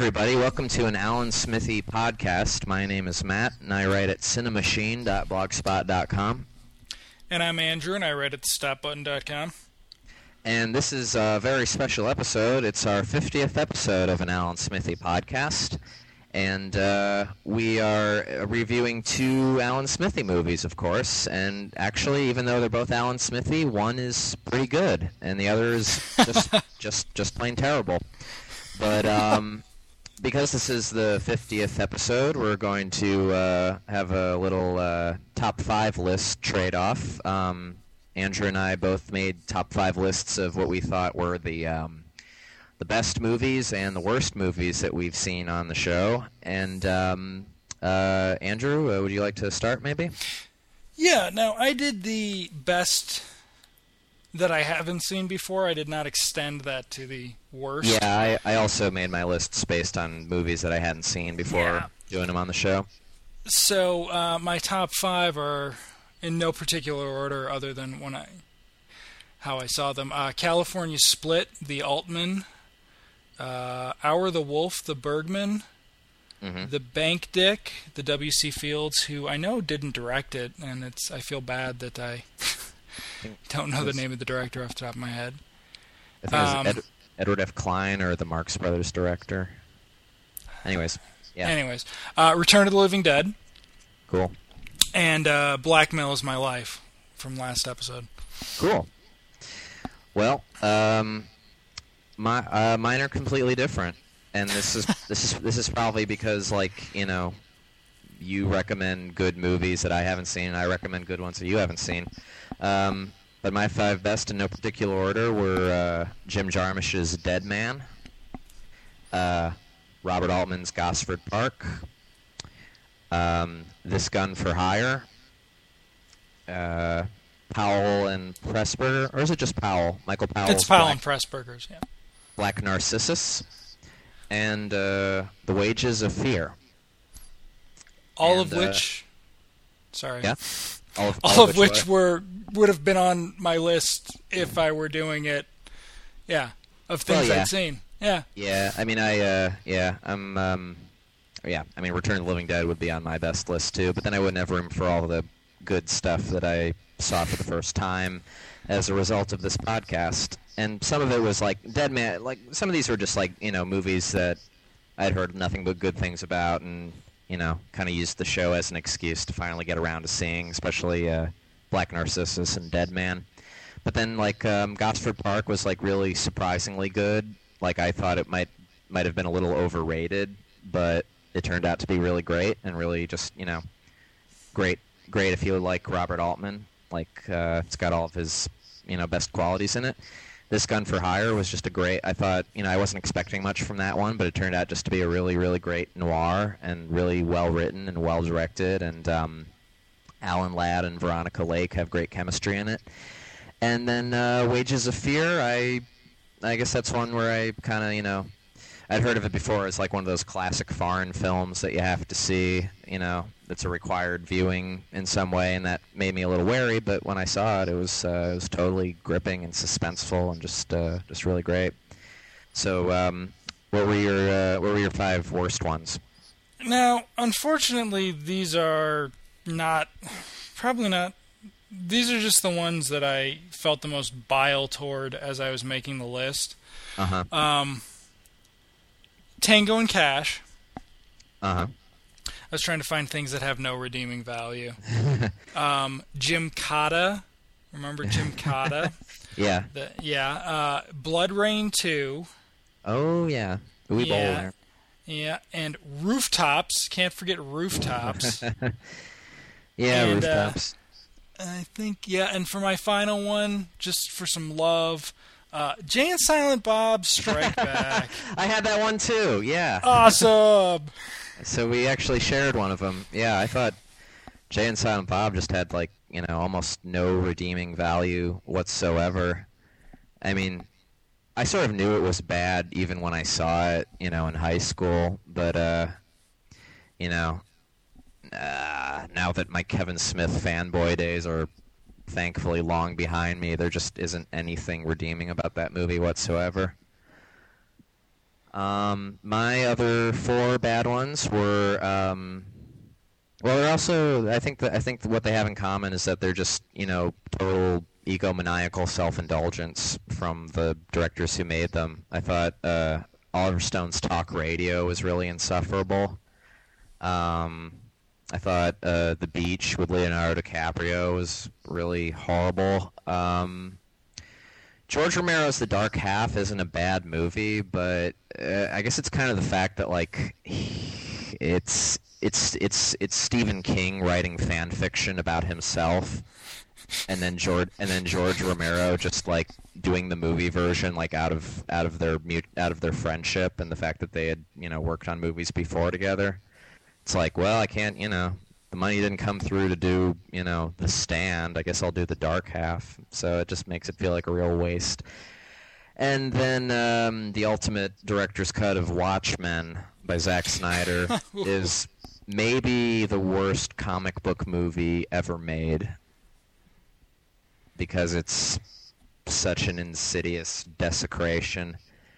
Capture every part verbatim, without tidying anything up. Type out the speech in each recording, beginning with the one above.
everybody. Welcome to an Alan Smithy podcast. My name is Matt, and I write at cinemachine dot blogspot dot com. And I'm Andrew, and I write at stop button dot com. And this is a very special episode. It's our fiftieth episode of an Alan Smithy podcast. And uh, we are reviewing two Alan Smithy movies, of course. And actually, even though they're both Alan Smithy, one is pretty good, and the other is just just, just plain terrible. But um, because this is the fiftieth episode, we're going to uh, have a little uh, top five list trade-off. Um, Andrew and I both made top five lists of what we thought were the um, the best movies and the worst movies that we've seen on the show. And um, uh, Andrew, uh, would you like to start, maybe? Yeah. Now, I did the best that I haven't seen before. I did not extend that to the worst. Yeah, I, I also made my lists based on movies that I hadn't seen before yeah. doing them on the show. So uh, my top five are in no particular order other than when I how I saw them. Uh, California Split, The Altman, uh, Our the Wolf, The Bergman, mm-hmm. The Bank Dick, the W C Fields, who I know didn't direct it, and it's I feel bad that I don't know the name of the director off the top of my head. I think um, it was Ed, Edward F. Klein or the Marx Brothers director. Anyways, yeah. Anyways, uh, Return of the Living Dead. Cool. And uh, Blackmail Is My Life from last episode. Cool. Well, um, my uh, mine are completely different, and this is this is this is probably because, like, you know, you recommend good movies that I haven't seen, and I recommend good ones that you haven't seen. Um, but my five best in no particular order were uh, Jim Jarmusch's Dead Man, uh, Robert Altman's Gosford Park, um, This Gun for Hire, uh, Powell and Pressburger, or is it just Powell? Michael Powell's It's Powell Black, and Pressburgers, yeah. Black Narcissus, and uh, The Wages of Fear. All and, of which, uh, sorry, yeah, all of, all all of of which, which were would have been on my list if I were doing it. Yeah, of things well, yeah. I'd seen. Yeah, yeah. I mean, I uh, yeah, I'm um, yeah. I mean, Return of the Living Dead would be on my best list too, but then I wouldn't have room for all the good stuff that I saw for the first time as a result of this podcast. And some of it was like Dead Man. Like some of these were just like you know movies that I'd heard nothing but good things about, and you know, kind of used the show as an excuse to finally get around to seeing, especially uh, Black Narcissus and Dead Man. But then, like, um, Gosford Park was, like, really surprisingly good. Like, I thought it might might have been a little overrated, but it turned out to be really great and really just, you know, great great if you like Robert Altman. Like, uh, it's got all of his, you know, best qualities in it. This Gun for Hire was just a great, I thought, you know, I wasn't expecting much from that one, but it turned out just to be a really, really great noir and really well-written and well-directed, and um, Alan Ladd and Veronica Lake have great chemistry in it. And then uh, Wages of Fear, I I guess that's one where I kind of, you know, I'd heard of it before as like one of those classic foreign films that you have to see, you know, that's a required viewing in some way, and that made me a little wary. But when I saw it, it was uh, it was totally gripping and suspenseful and just uh, just really great. So, um, what were your uh, what were your five worst ones? Now, unfortunately, these are not probably not. These are just the ones that I felt the most bile toward as I was making the list. Uh huh. Um, Tango and Cash. Uh huh. I was trying to find things that have no redeeming value. um, Jim Cotta. Remember Jim Cotta? Yeah. The, yeah. Uh, Blood Rain two. Oh, yeah. We bowl yeah. there. Yeah. And Rooftops. Can't forget Rooftops. yeah, and, Rooftops. Uh, I think, yeah. And for my final one, just for some love, uh, Jay and Silent Bob Strike Back. I had that one too, yeah. Awesome! So we actually shared one of them. Yeah, I thought Jay and Silent Bob just had, like, you know, almost no redeeming value whatsoever. I mean, I sort of knew it was bad even when I saw it, you know, in high school. But, uh, you know, uh, now that my Kevin Smith fanboy days are thankfully long behind me, there just isn't anything redeeming about that movie whatsoever. Um, my other four bad ones were, um, well, they're also, I think that I think what they have in common is that they're just, you know, total egomaniacal self-indulgence from the directors who made them. I thought uh, Oliver Stone's Talk Radio was really insufferable. Um, I thought uh, The Beach with Leonardo DiCaprio was really horrible. Um, George Romero's The Dark Half isn't a bad movie, but uh, I guess it's kind of the fact that like it's it's it's it's Stephen King writing fan fiction about himself, and then George and then George Romero just like doing the movie version like out of out of their mute, out of their friendship and the fact that they had you know worked on movies before together. It's like, well, I can't, you know, the money didn't come through to do, you know, The Stand. I guess I'll do The Dark Half. So it just makes it feel like a real waste. And then um, the ultimate director's cut of Watchmen by Zack Snyder is maybe the worst comic book movie ever made because it's such an insidious desecration.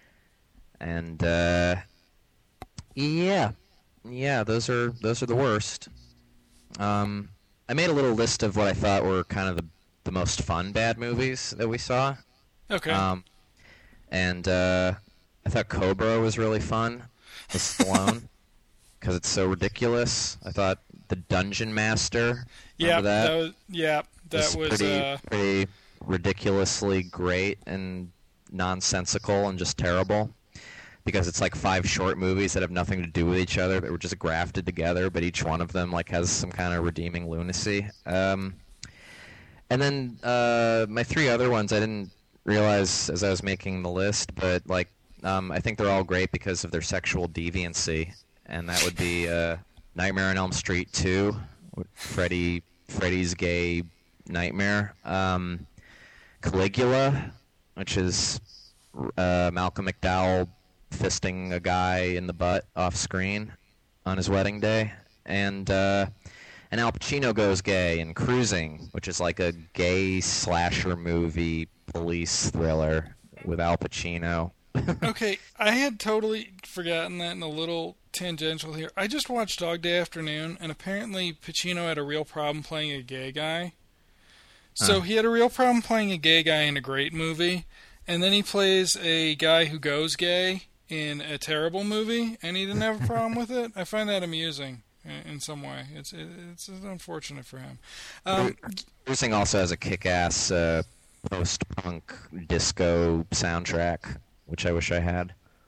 And, uh, yeah. Yeah, those are those are the worst. Um, I made a little list of what I thought were kind of the, the most fun bad movies that we saw. Okay. Um, and uh, I thought Cobra was really fun with Stallone because it's so ridiculous. I thought The Dungeon Master. Yeah, that? that was, yeah, that was, was pretty, uh... pretty ridiculously great and nonsensical and just terrible. Because it's like five short movies that have nothing to do with each other that were just grafted together, but each one of them like has some kind of redeeming lunacy. Um, and then uh, my three other ones I didn't realize as I was making the list, but like um, I think they're all great because of their sexual deviancy, and that would be uh, Nightmare on Elm Street two, Freddy Freddy's gay nightmare, um, Caligula, which is uh, Malcolm McDowell fisting a guy in the butt off screen on his wedding day, and uh, and Al Pacino goes gay in Cruising, which is like a gay slasher movie police thriller with Al Pacino. Okay, I had totally forgotten that and a little tangential here. I just watched Dog Day Afternoon, and apparently Pacino had a real problem playing a gay guy. So Huh. he had a real problem playing a gay guy in a great movie, and then he plays a guy who goes gay in a terrible movie, and he didn't have a problem with it. I find that amusing in, in some way. It's it's unfortunate for him. Um, Cruising also has a kick-ass uh, post-punk disco soundtrack, which I wish I had.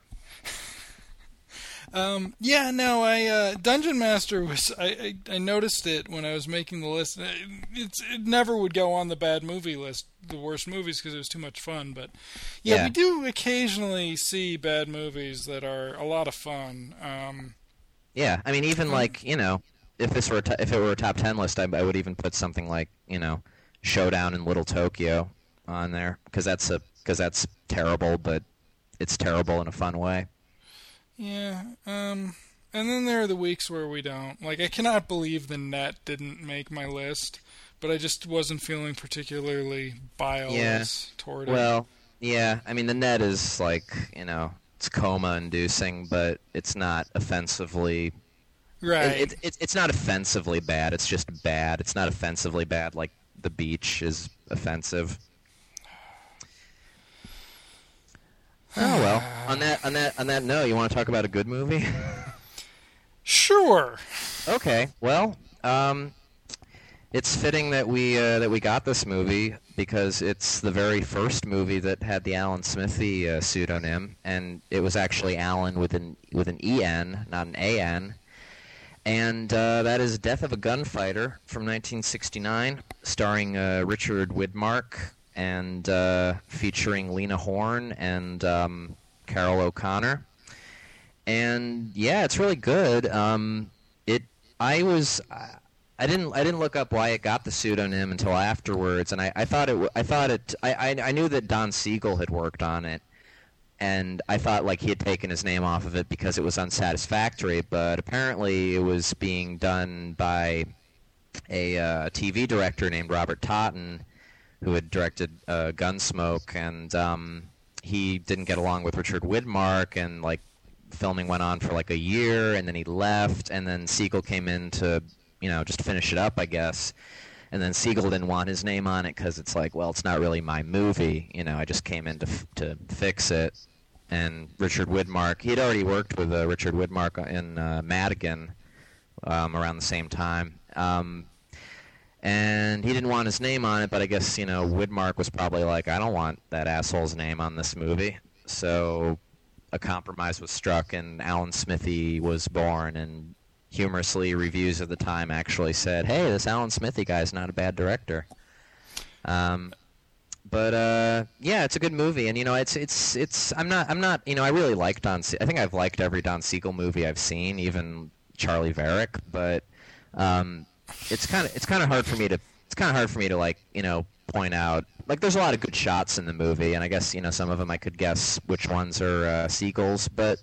Um, yeah, no, I uh, Dungeon Master was. I, I I noticed it when I was making the list. It's it never would go on the bad movie list, the worst movies, because it was too much fun. But yeah, Yeah. we do occasionally see bad movies that are a lot of fun. Um, Yeah, I mean, even like you know, if this were a t- if it were a top ten list, I, I would even put something like you know, Showdown in Little Tokyo on there because that's a because that's terrible, but it's terrible in a fun way. yeah, um, and then there are the weeks where we don't. Like, I cannot believe The Net didn't make my list, but I just wasn't feeling particularly biased Yeah. toward it. Well, yeah, I mean, The Net is like you know, it's coma-inducing, but it's not offensively. Right. It, it, it's it's not offensively bad. It's just bad. It's not offensively bad like The Beach is offensive. Oh well. On that on that on that note, you want to talk about a good movie? Sure. Okay. Well, um, it's fitting that we uh, that we got this movie because it's the very first movie that had the Alan Smithy uh, pseudonym, and it was actually Alan with an with an E N, not an A N. And uh, that is Death of a Gunfighter from nineteen sixty-nine, starring uh, Richard Widmark and uh, featuring Lena Horne and um, Carol O'Connor. And yeah, it's really good. Um, it I was I didn't I didn't look up why it got the pseudonym until afterwards, and I, I thought it I thought it I, I I knew that Don Siegel had worked on it. And I thought like he had taken his name off of it because it was unsatisfactory, but apparently it was being done by a uh, T V director named Robert Totten, who had directed uh, Gunsmoke, and um, he didn't get along with Richard Widmark, and like filming went on for like a year, and then he left, and then Siegel came in to, you know, just finish it up, I guess. And then Siegel didn't want his name on it because it's like, well, it's not really my movie. You know, I just came in to f- to fix it. And Richard Widmark, he had already worked with uh, Richard Widmark in uh, Madigan um, around the same time. Um, and he didn't want his name on it, but I guess, you know, Widmark was probably like, I don't want that asshole's name on this movie. So a compromise was struck, and Alan Smithee was born, and humorously, reviews of the time actually said, hey, this Alan Smithee guy's not a bad director. Um, but uh, yeah, it's a good movie, and you know, it's it's it's. I'm not I'm not you know, I really like Don. Se- I think I've liked every Don Siegel movie I've seen, even Charlie Varick. But um, it's kind of it's kind of hard for me to it's kind of hard for me to like you know point out. Like, there's a lot of good shots in the movie, and I guess you know some of them I could guess which ones are uh, Siegel's, but.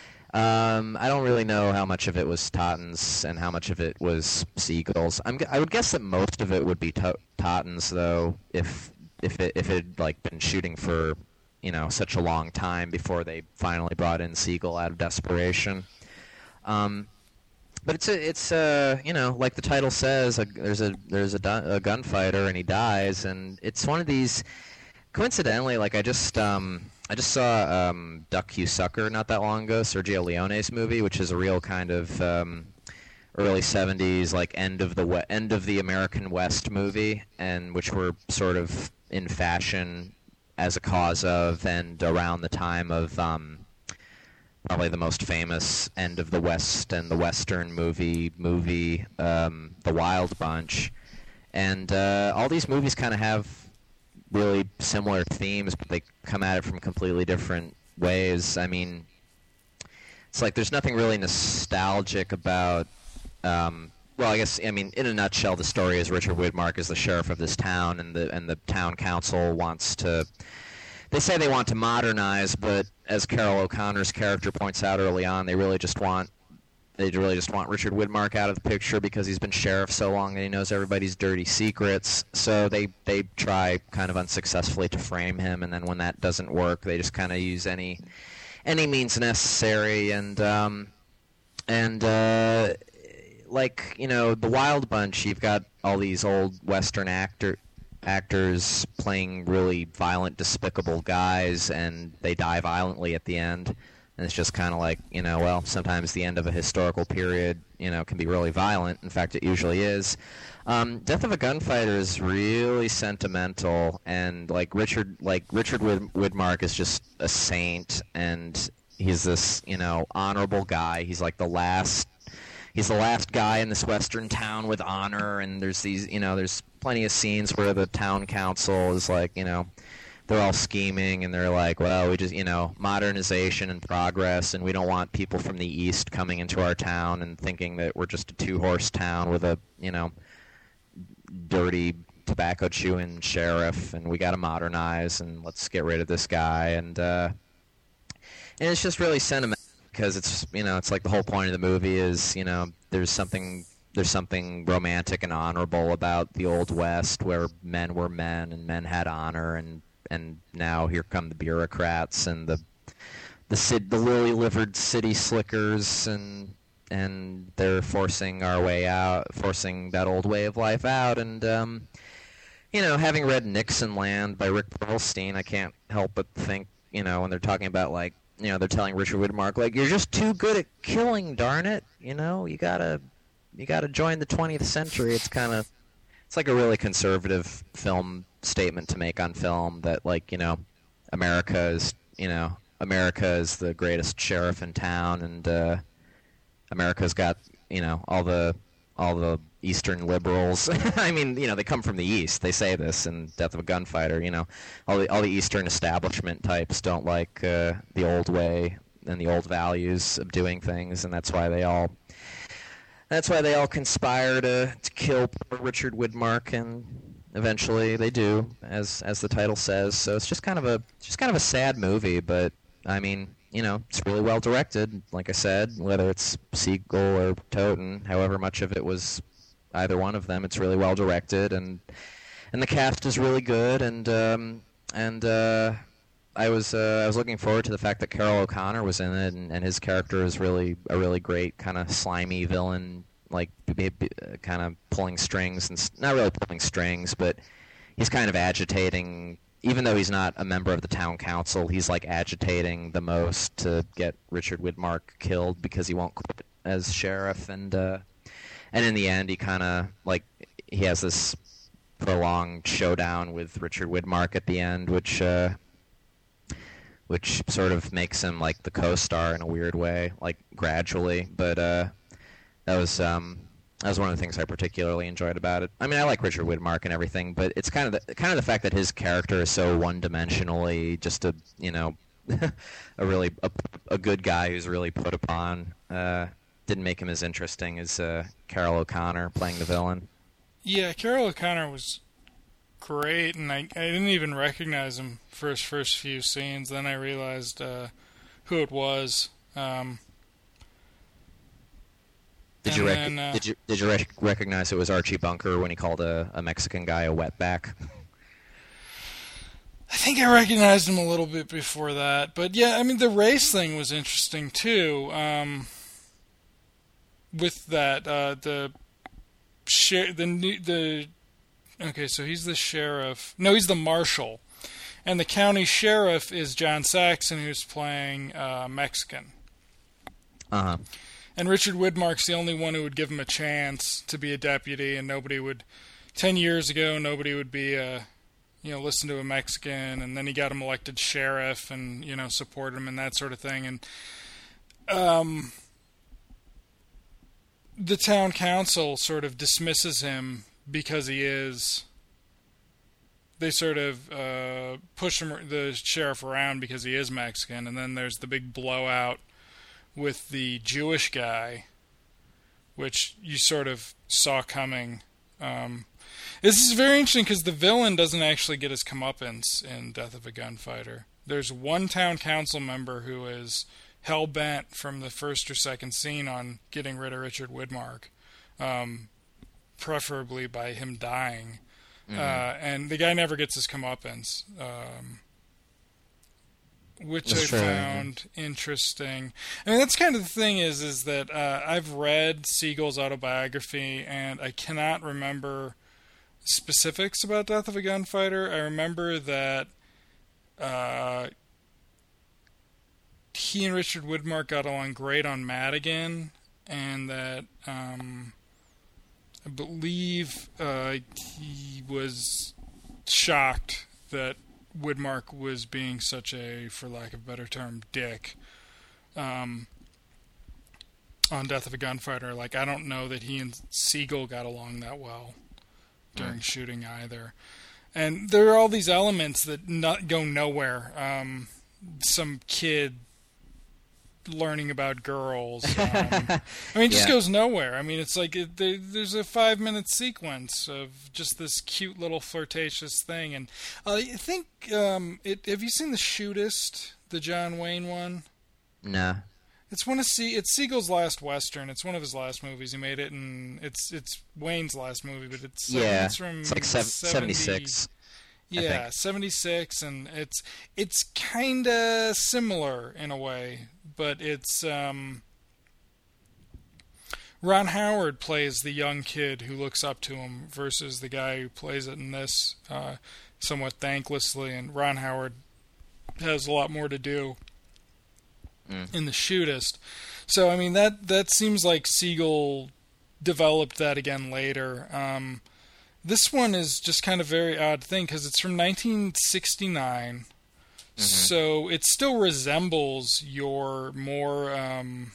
Um, I don't really know how much of it was Totten's and how much of it was Siegel's. I'm, I would guess that most of it would be to- Totten's, though, if if it if it had like been shooting for you know such a long time before they finally brought in Siegel out of desperation. Um, but it's a it's a you know like the title says, a, there's a there's a, du- a gunfighter and he dies, and it's one of these. Coincidentally, like I just um. I just saw um, Duck You Sucker not that long ago, Sergio Leone's movie, which is a real kind of um, early seventies, like end of the we- end of the American West movie, and which were sort of in fashion as a cause of and around the time of um, probably the most famous end of the West and the Western movie movie, um, The Wild Bunch, and uh, all these movies kind of have really similar themes, but they come at it from completely different ways. I mean, it's like there's nothing really nostalgic about. Um, well, I guess I mean in a nutshell, the story is Richard Widmark is the sheriff of this town, and the and the town council wants to. They say they want to modernize, but as Carol O'Connor's character points out early on, they really just want. They really just want Richard Widmark out of the picture because he's been sheriff so long that he knows everybody's dirty secrets. So they, they try kind of unsuccessfully to frame him, and then when that doesn't work, they just kind of use any any means necessary. And um, and uh, like you know, the Wild Bunch, you've got all these old Western actor actors playing really violent, despicable guys, and they die violently at the end. And it's just kind of like, you know, well, sometimes the end of a historical period, you know, can be really violent. In fact, it usually is. Um, Death of a Gunfighter is really sentimental, and like Richard, like Richard Wid- Widmark is just a saint, and he's this, you know, honorable guy. He's like the last, he's the last guy in this western town with honor, and there's these, you know, there's plenty of scenes where the town council is like, you know, they're all scheming, and they're like, well, we just, you know, modernization and progress, and we don't want people from the East coming into our town and thinking that we're just a two-horse town with a, you know, dirty, tobacco-chewing sheriff, and we got to modernize, and let's get rid of this guy. And, uh, and it's just really sentimental because it's, you know, it's like the whole point of the movie is, you know, there's something... There's something romantic and honorable about the Old West where men were men and men had honor, and and now here come the bureaucrats and the the cid, the lily-livered city slickers, and and they're forcing our way out, forcing that old way of life out. And um, you know, having read Nixon Land by Rick Perlstein, I can't help but think, you know, when they're talking about like, you know, they're telling Richard Widmark like, you're just too good at killing, darn it, you know, you gotta. You got to join the twentieth century. It's kind of, it's like a really conservative film statement to make on film that, like, you know, America is, you know, America is the greatest sheriff in town, and uh, America's got, you know, all the all the Eastern liberals. I mean, you know, they come from the East. They say this in Death of a Gunfighter. You know, all the all the Eastern establishment types don't like uh, the old way and the old values of doing things, and that's why they all. That's why they all conspire to, to kill poor Richard Widmark, and eventually they do, as as the title says. So it's just kind of a just kind of a sad movie, but I mean, you know, it's really well directed. Like I said, whether it's Siegel or Toten, however much of it was either one of them, it's really well directed, and and the cast is really good, and um, and uh, I was uh, I was looking forward to the fact that Carroll O'Connor was in it, and, and his character is really a really great kind of slimy villain, like b- b- kind of pulling strings and s- not really pulling strings, but he's kind of agitating. Even though he's not a member of the town council, he's like agitating the most to get Richard Widmark killed because he won't quit as sheriff, and uh, and in the end, he kind of like he has this prolonged showdown with Richard Widmark at the end, which uh, which sort of makes him like the co-star in a weird way, like gradually. But uh, that was. Um, That was one of the things I particularly enjoyed about it. I mean, I like Richard Widmark and everything, but it's kind of the, kind of the fact that his character is so one-dimensionally just a, you know, a really a, a good guy who's really put upon. Uh, didn't make him as interesting as uh, Carroll O'Connor playing the villain. Yeah, Carroll O'Connor was great, and I I didn't even recognize him for his first few scenes. Then I realized uh, who it was. Um, Did you, rec- then, uh, did you did you rec- recognize it was Archie Bunker when he called a, a Mexican guy a wetback? I think I recognized him a little bit before that, but yeah, I mean the race thing was interesting too. Um, with that, uh, the sher- the new- the okay, so he's the sheriff. No, he's the marshal, and the county sheriff is John Saxon, who's playing uh, Mexican. Uh huh. And Richard Widmark's the only one who would give him a chance to be a deputy, and nobody would. Ten years ago, nobody would be, uh, you know, listen to a Mexican, and then he got him elected sheriff, and you know, support him and that sort of thing. And um, the town council sort of dismisses him because he is. They sort of uh, push him, the sheriff around because he is Mexican, and then there's the big blowout with the Jewish guy, which you sort of saw coming. Um, this is very interesting because the villain doesn't actually get his comeuppance in Death of a Gunfighter. There's one town council member who is hell-bent from the first or second scene on getting rid of Richard Widmark, um, preferably by him dying. Mm-hmm. Uh, and the guy never gets his comeuppance. Um, Which that's I true, found yeah. interesting. I mean, that's kind of the thing is, is that uh, I've read Siegel's autobiography, and I cannot remember specifics about Death of a Gunfighter. I remember that uh, he and Richard Widmark got along great on Madigan, and that um, I believe uh, he was shocked that Widmark was being such a, for lack of a better term, dick um, on Death of a Gunfighter. Like, I don't know that he and Siegel got along that well during mm. shooting either. And there are all these elements that not go nowhere. Um, some kid learning about girls. Um, I mean, it just yeah. goes nowhere. I mean, it's like it, they, there's a five-minute sequence of just this cute little flirtatious thing. And uh, I think, um, it, have you seen The Shootist, the John Wayne one? No. It's one of Sie- it's Siegel's last Western. It's one of his last movies. He made it, and it's it's Wayne's last movie, but it's yeah, it's from it's like seventy-six. Yeah, seventy-six, and it's it's kind of similar in a way, but it's um, Ron Howard plays the young kid who looks up to him versus the guy who plays it in this uh, somewhat thanklessly, and Ron Howard has a lot more to do mm. in The Shootist. So I mean that that seems like Siegel developed that again later. Um, This one is just kind of a very odd thing because it's from nineteen sixty-nine, mm-hmm. so it still resembles your more um,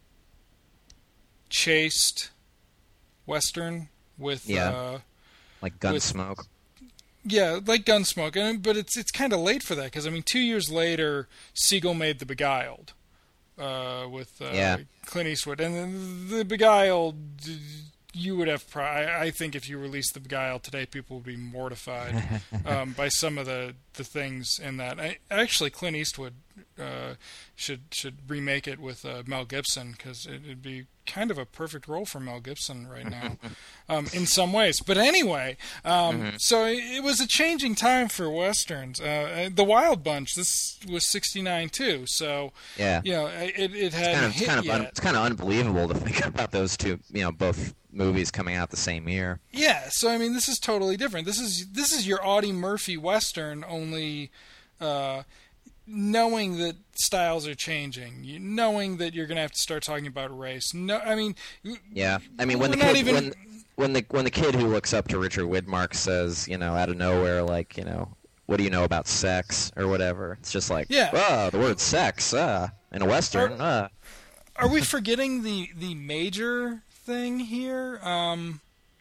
chaste Western with yeah, uh, like Gunsmoke. With, yeah, like Gunsmoke, and but it's it's kind of late for that because I mean two years later Siegel made The Beguiled uh, with uh, yeah. Clint Eastwood, and The Beguiled. You would have, pro- I, I think, if you released The Beguiled today, people would be mortified um, by some of the, the things in that. I, actually, Clint Eastwood uh, should should remake it with uh, Mel Gibson, because it, it'd be kind of a perfect role for Mel Gibson right now, um, in some ways. But anyway, um, mm-hmm. so it was a changing time for westerns. Uh, the Wild Bunch, this was sixty-nine too, so yeah, you know, it it had it's kind of, hit it's kind of yet. Un, it's kind of unbelievable to think about those two, you know, both movies coming out the same year. Yeah, so I mean, this is totally different. This is this is your Audie Murphy western, only uh, knowing that styles are changing, you, knowing that you're going to have to start talking about race. No, I mean, yeah, I mean when the not kid, even... when when the when the kid who looks up to Richard Widmark says, you know, out of nowhere, like, you know, what do you know about sex or whatever? It's just like, yeah, oh, the word sex, uh, in a western. Are, uh. are we forgetting the the major thing here? Um,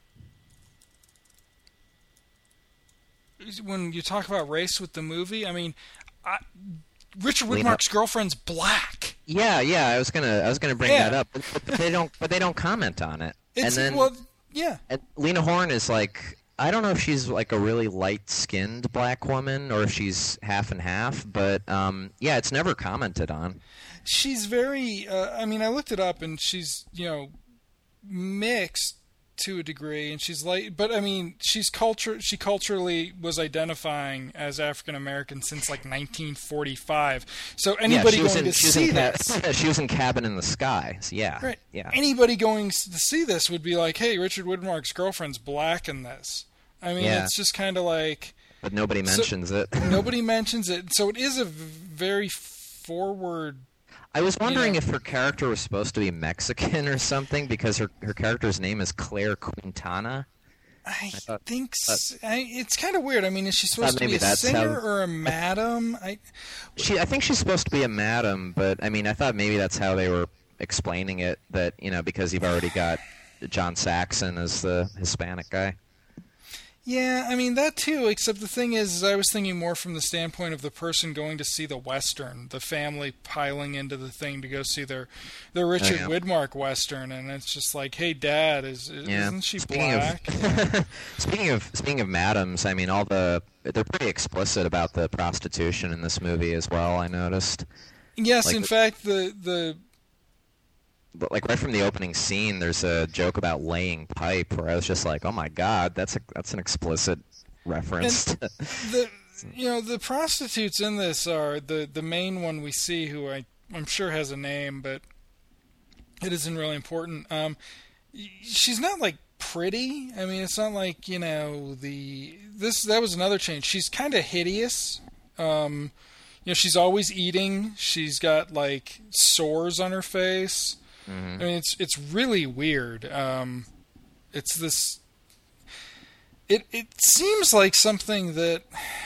when you talk about race with the movie, I mean, I, Richard Widmark's girlfriend's black. Yeah, yeah, I was gonna, I was gonna bring yeah. that up, but, but they don't, but they don't comment on it. It's, and then, well, yeah, and Lena Horne is like, I don't know if she's like a really light-skinned black woman or if she's half and half, but um, yeah, it's never commented on. She's very. Uh, I mean, I looked it up, and she's, you know, mixed to a degree, and she's like, but I mean, she's culture. She culturally was identifying as African American since like nineteen forty-five. So anybody yeah, going in, to see in, this, she was in Cabin in the Sky. So yeah, right? Yeah. Anybody going to see this would be like, hey, Richard Widmark's girlfriend's black in this. I mean, yeah. it's just kind of like. But nobody mentions so, it. Nobody mentions it. So it is a very forward. I was wondering you know, if her character was supposed to be Mexican or something, because her her character's name is Claire Quintana. I, I thought, think uh, I, it's kind of weird. I mean, is she supposed to be a singer how, or a madam? I, she, I think she's supposed to be a madam, but I mean, I thought maybe that's how they were explaining it. That, you know, because you've already got John Saxon as the Hispanic guy. Yeah, I mean, that too, except the thing is, is I was thinking more from the standpoint of the person going to see the Western, the family piling into the thing to go see their their Richard oh, yeah. Widmark Western, and it's just like, hey, Dad, is, is yeah. isn't she speaking black? Of, yeah. speaking of speaking of madams, I mean, all the they're pretty explicit about the prostitution in this movie as well, I noticed. Yes, like in the, fact, the the But like right from the opening scene, there's a joke about laying pipe, where I was just like, "Oh my God, that's a that's an explicit reference." And the you know the prostitutes in this are the the main one we see, who I I'm sure has a name, but it isn't really important. Um, she's not like pretty. I mean, it's not like, you know, the this that was another change. She's kind of hideous. Um, you know, she's always eating. She's got like sores on her face. Mm-hmm. I mean, it's it's really weird. Um, it's this. It it seems like something that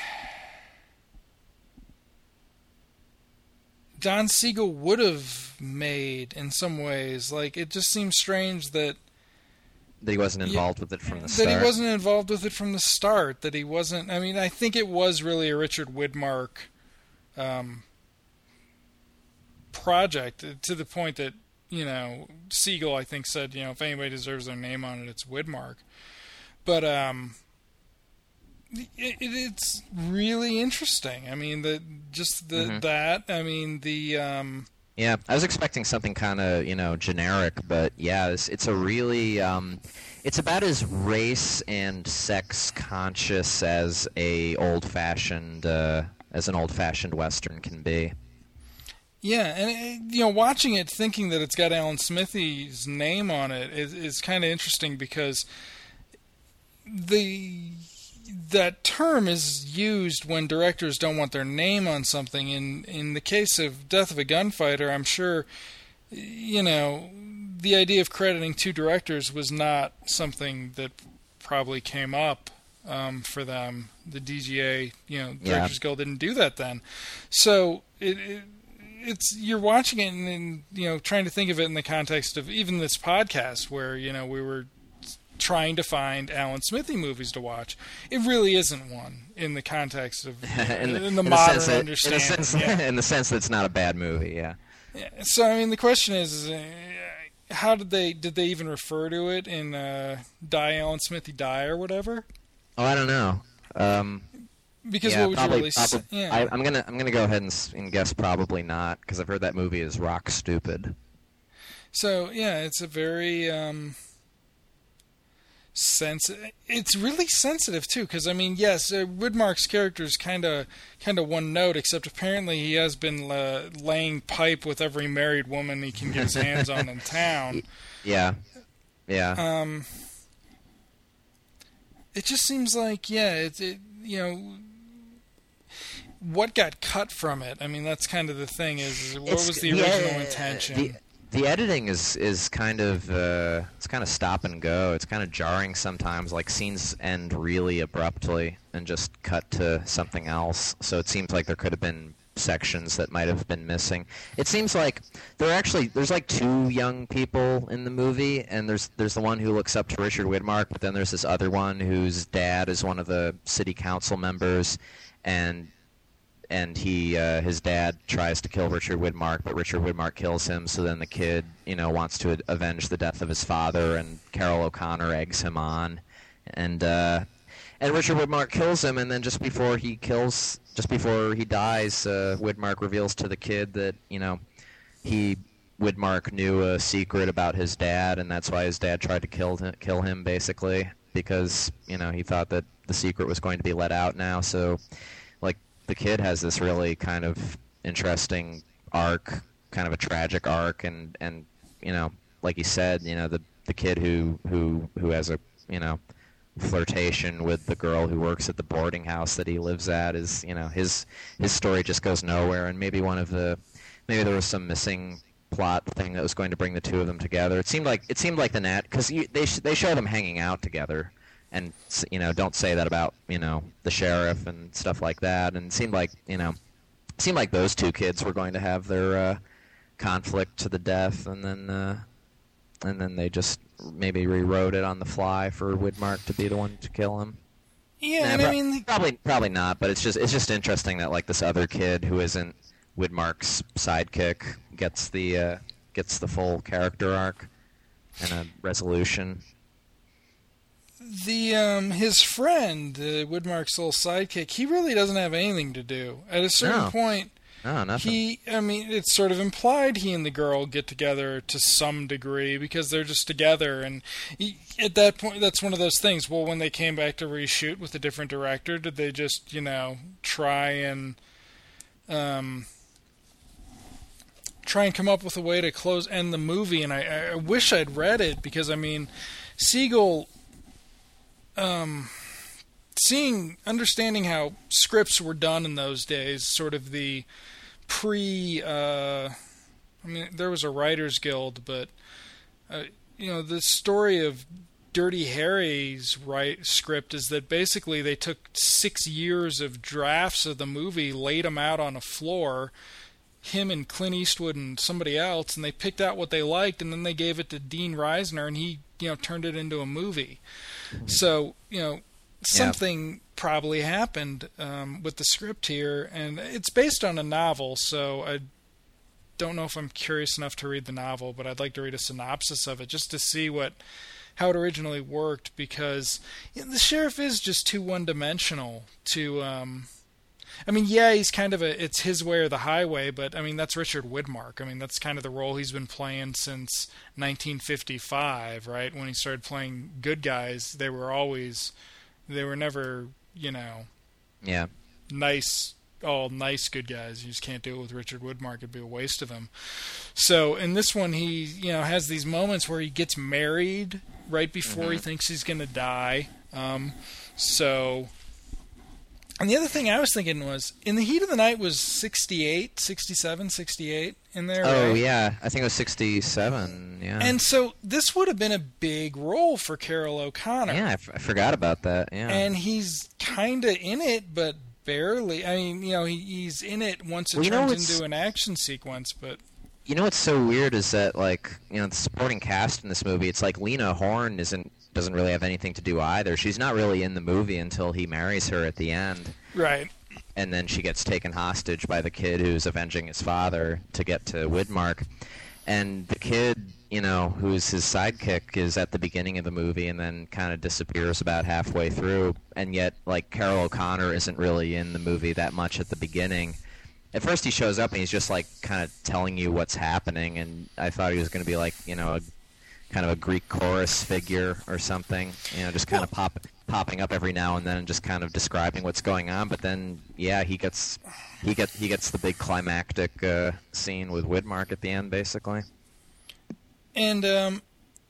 Don Siegel would have made in some ways. Like, it just seems strange that that he wasn't involved yeah, with it from the that start. That he wasn't involved with it from the start. That he wasn't. I mean, I think it was really a Richard Widmark um, project, to the point that, you know, Siegel, I think, said, you know, if anybody deserves their name on it, it's Widmark. But um, it, it, it's really interesting. I mean, the just the mm-hmm. that. I mean, the. Um, yeah, I was expecting something kind of, you know, generic, but yeah, it's, it's a really, um, it's about as race and sex conscious as a old-fashioned, uh, as an old-fashioned Western can be. Yeah, and it, you know, watching it, thinking that it's got Alan Smithy's name on it is, is kind of interesting, because the that term is used when directors don't want their name on something. In in the case of Death of a Gunfighter, I'm sure, you know, the idea of crediting two directors was not something that probably came up um, for them. The D G A, you know, Directors yeah. Guild didn't do that then, so it. it It's you're watching it and, and you know, trying to think of it in the context of even this podcast, where, you know, we were trying to find Alan Smithy movies to watch. It really isn't one in the context of in, the, in the in modern the that, understanding. In the, sense, yeah. in the sense that it's not a bad movie, yeah. yeah. So I mean, the question is, uh, how did they did they even refer to it in uh, Die Alan Smithy Die or whatever? Oh, I don't know. Um, Because yeah, what would probably, you really say? probably, Yeah. I, I'm gonna I'm gonna go ahead and, s- and guess probably not, because I've heard that movie is rock stupid. So yeah, it's a very um, sense. It's really sensitive too, because I mean, yes, uh, Widmark's character is kind of kind of one note, except apparently he has been uh, laying pipe with every married woman he can get his hands on in town. Yeah, yeah. Um, it just seems like yeah, it, it you know. What got cut from it? I mean, that's kind of the thing. Is what It's- was the yeah, original intention? The, the editing is is kind of uh, it's kind of stop and go. It's kind of jarring sometimes. Like scenes end really abruptly and just cut to something else. So it seems like there could have been sections that might have been missing. It seems like there are actually there's like two young people in the movie, and there's there's the one who looks up to Richard Widmark, but then there's this other one whose dad is one of the city council members, and and he uh, his dad tries to kill Richard Widmark, but Richard Widmark kills him. So then the kid, you know, wants to a- avenge the death of his father, and Carol O'Connor eggs him on, and uh, and Richard Widmark kills him. And then just before he kills, just before he dies, uh, Widmark reveals to the kid that you know he Widmark knew a secret about his dad, and that's why his dad tried to kill him, kill him basically, because you know he thought that the secret was going to be let out now. So like. The kid has this really kind of interesting arc, kind of a tragic arc, and, and you know, like you said, you know, the the kid who, who who has a you know flirtation with the girl who works at the boarding house that he lives at is you know his his story just goes nowhere, and maybe one of the maybe there was some missing plot thing that was going to bring the two of them together. It seemed like it seemed like the nat because they sh- they show them hanging out together. And you know, don't say that about you know the sheriff and stuff like that. And it seemed like you know, it seemed like those two kids were going to have their uh, conflict to the death, and then uh, and then they just maybe rewrote it on the fly for Widmark to be the one to kill him. yeah, Nah, and pro- I mean, probably probably not. But it's just it's just interesting that like this other kid who isn't Widmark's sidekick gets the uh, gets the full character arc and a resolution. the um, his friend, uh, Widmark's little sidekick, he really doesn't have anything to do. At a certain No. point, Oh, nothing. he, I mean, it's sort of implied he and the girl get together to some degree because they're just together. And he, at that point, that's one of those things. Well, when they came back to reshoot with a different director, did they just, you know, try and um, try and come up with a way to close end the movie? And I, I wish I'd read it because, I mean, Siegel. Um, seeing, understanding how scripts were done in those days, sort of the pre, uh, I mean, there was a writers guild, but, uh, you know, the story of Dirty Harry's right script is that basically they took six years of drafts of the movie, laid them out on a floor, him and Clint Eastwood and somebody else, and they picked out what they liked, and then they gave it to Dean Reisner, and he, you know, turned it into a movie. So, you know, something probably happened um, with the script here, and it's based on a novel, so I don't know if I'm curious enough to read the novel, but I'd like to read a synopsis of it just to see what how it originally worked, because you know, the sheriff is just too one-dimensional to... Um, I mean, yeah, he's kind of a, it's his way or the highway, but I mean, that's Richard Widmark. I mean, that's kind of the role he's been playing since nineteen fifty-five, right? When he started playing good guys, they were always, they were never, you know, Yeah. nice, all nice good guys. You just can't do it with Richard Widmark. It'd be a waste of him. So in this one, he, you know, has these moments where he gets married right before Mm-hmm. he thinks he's going to die. Um, so... And the other thing I was thinking was, In the Heat of the Night was sixty-eight, sixty-seven, sixty-eight in there, Oh, right? yeah. I think it was sixty-seven, yeah. And so this would have been a big role for Carol O'Connor. Yeah, I, f- I forgot about that, yeah. And he's kind of in it, but barely. I mean, you know, he, he's in it once it Well, you know turns what's- into an action sequence, but... You know what's so weird is that, like, you know, the supporting cast in this movie, it's like Lena Horne isn't doesn't really have anything to do either. She's not really in the movie until he marries her at the end. Right. And then she gets taken hostage by the kid who's avenging his father to get to Widmark. and the kid, you know, who's his sidekick, is at the beginning of the movie and then kind of disappears about halfway through. And yet, like, Carroll O'Connor isn't really in the movie that much at the beginning. At first he shows up and he's just, like, kind of telling you what's happening, and I thought he was going to be, like, you know, a kind of a Greek chorus figure or something, you know, just kind of pop, popping up every now and then and just kind of describing what's going on. But then, yeah, he gets he gets he gets the big climactic uh, scene with Widmark at the end, basically. And um,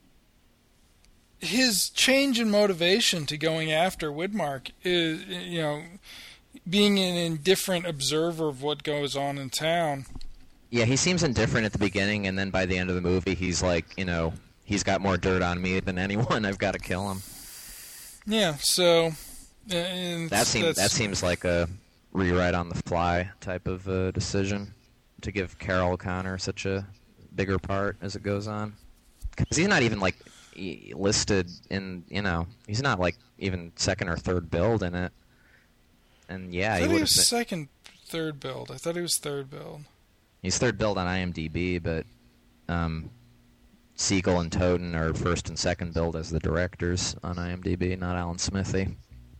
his change in motivation to going after Widmark is, you know, being an indifferent observer of what goes on in town. Yeah, he seems indifferent at the beginning, and then by the end of the movie, he's like, you know, he's got more dirt on me than anyone. I've got to kill him. Yeah, so and that seems that seems like a rewrite on the fly type of uh, decision to give Carroll O'Connor such a bigger part as it goes on, because he's not even like listed in, you know, he's not like even second or third build in it. And yeah, I thought he, he was been... second, third build. I thought he was third build. He's third build on IMDb, but um, Siegel and Toten are first and second build as the directors on IMDb, not Alan Smithy.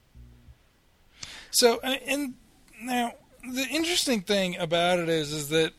So, and now the interesting thing about it is, is that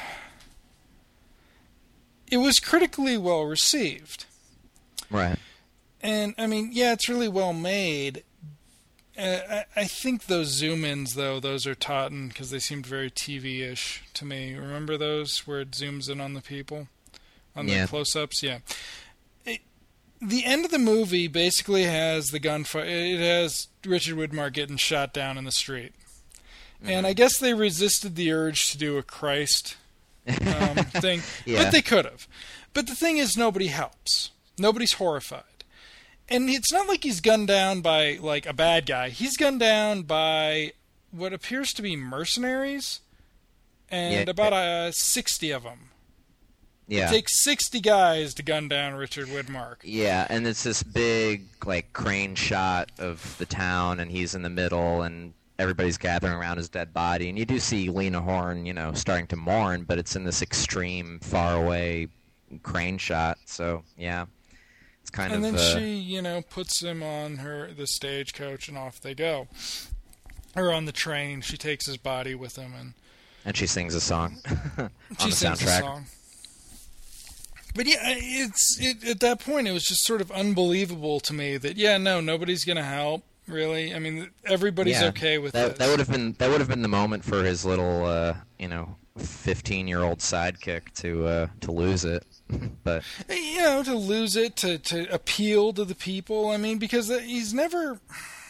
it was critically well received. Right. And I mean, yeah, it's really well made. Uh, I, I think those zoom-ins, though, those are Totten because they seemed very T V-ish to me. Remember those where it zooms in on the people? On yeah. the close-ups? Yeah. It, the end of the movie basically has the gunfire. It has Richard Widmark getting shot down in the street. Mm-hmm. And I guess they resisted the urge to do a Christ um, thing. Yeah. But they could have. But the thing is, nobody helps. Nobody's horrified. And it's not like he's gunned down by, like, a bad guy. He's gunned down by what appears to be mercenaries, and yeah. about uh, sixty of them. Yeah. It takes sixty guys to gun down Richard Widmark. Yeah, and it's this big, like, crane shot of the town, and he's in the middle, and everybody's gathering around his dead body. And you do see Lena Horne, you know, starting to mourn, but it's in this extreme, far-away crane shot, so, yeah. Kind and of, then uh, she, you know, puts him on her the stagecoach, and off they go. Or on the train, she takes his body with him, and and she sings a song on she the sings soundtrack. A song. But yeah, it's it, at that point it was just sort of unbelievable to me that yeah, no, nobody's gonna help. Really, I mean, everybody's yeah, okay with that. this. That would have been that would have been the moment for his little, uh, you know, fifteen-year-old sidekick to uh, to lose it. But you know, to lose it, to, to appeal to the people. I mean, because he's never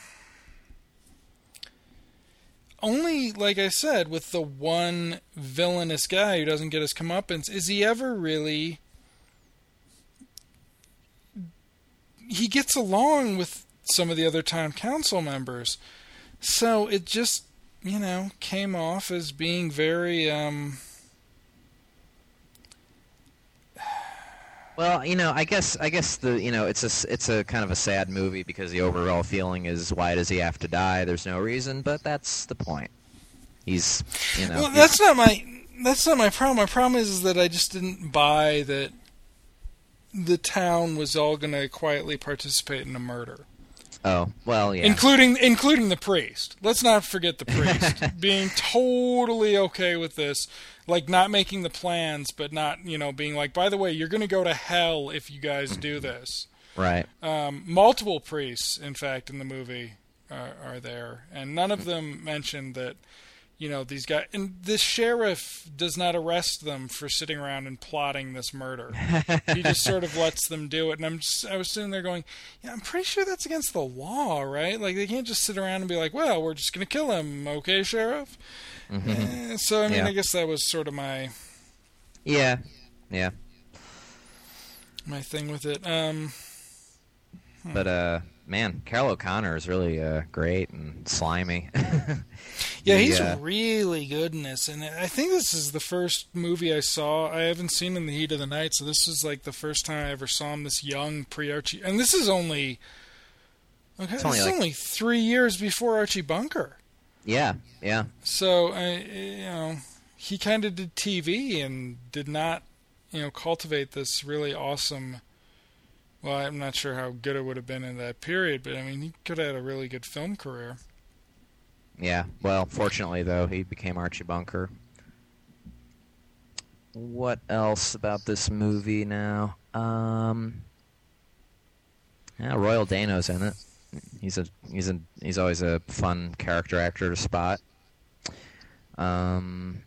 only, like I said, with the one villainous guy who doesn't get his comeuppance, is he ever really? He gets along with some of the other town council members, so it just, you know, came off as being very. Um, Well, you know, I guess I guess the you know it's a it's a kind of a sad movie because the overall feeling is why does he have to die? There's no reason, but that's the point. He's you know. Well, that's not my that's not my problem. My problem is, is that I just didn't buy that the town was all going to quietly participate in a murder. Oh well, yeah. Including including the priest. Let's not forget the priest being totally okay with this. Like, not making the plans, but not, you know, being like, by the way, you're going to go to hell if you guys do this. Right. Um, multiple priests, in fact, in the movie are, are there. And none of them mentioned that, you know, these guys... And this sheriff does not arrest them for sitting around and plotting this murder. He just sort of lets them do it. And I'm just, I was sitting there going, yeah, I'm pretty sure that's against the law, right? Like, they can't just sit around and be like, well, we're just going to kill him, okay, sheriff? Mm-hmm. Uh, so I mean, yeah. I guess that was sort of my yeah, yeah, my thing with it. Um, hmm. But uh, man, Carroll O'Connor is really uh, great and slimy. yeah, he, he's uh, really good in this, and I think this is the first movie I saw. I haven't seen In the Heat of the Night, so this was like the first time I ever saw him this young, pre-Archie, and this is only okay. This only is like... only three years before Archie Bunker. Yeah, yeah. So, I, you know, he kind of did T V and did not you know, cultivate this really awesome. Well, I'm not sure how good it would have been in that period, but I mean, he could have had a really good film career. Yeah. Well, fortunately though, he became Archie Bunker. What else about this movie now? Um, yeah, Royal Dano's in it. He's a he's a he's always a fun character actor to spot. Um,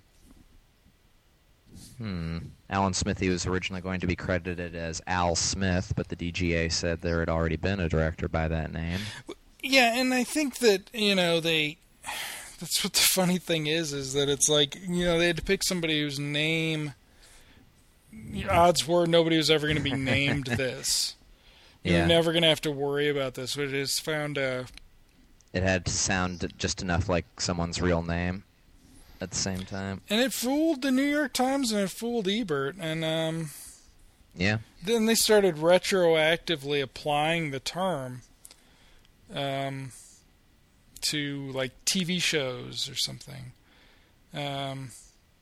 hmm. Alan Smithee was originally going to be credited as Al Smith, but the D G A said there had already been a director by that name. Yeah, and I think that, you know, they... That's what the funny thing is, is that it's like, you know, they had to pick somebody whose name... Odds were nobody was ever going to be named this. You're Yeah. never going to have to worry about this, which is found... Uh, It had to sound just enough like someone's real name at the same time. and it fooled the New York Times and it fooled Ebert, and um, Yeah. then they started retroactively applying the term um, to, like, T V shows or something. Um,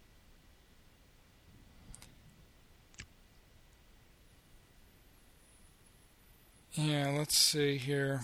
yeah, let's see here.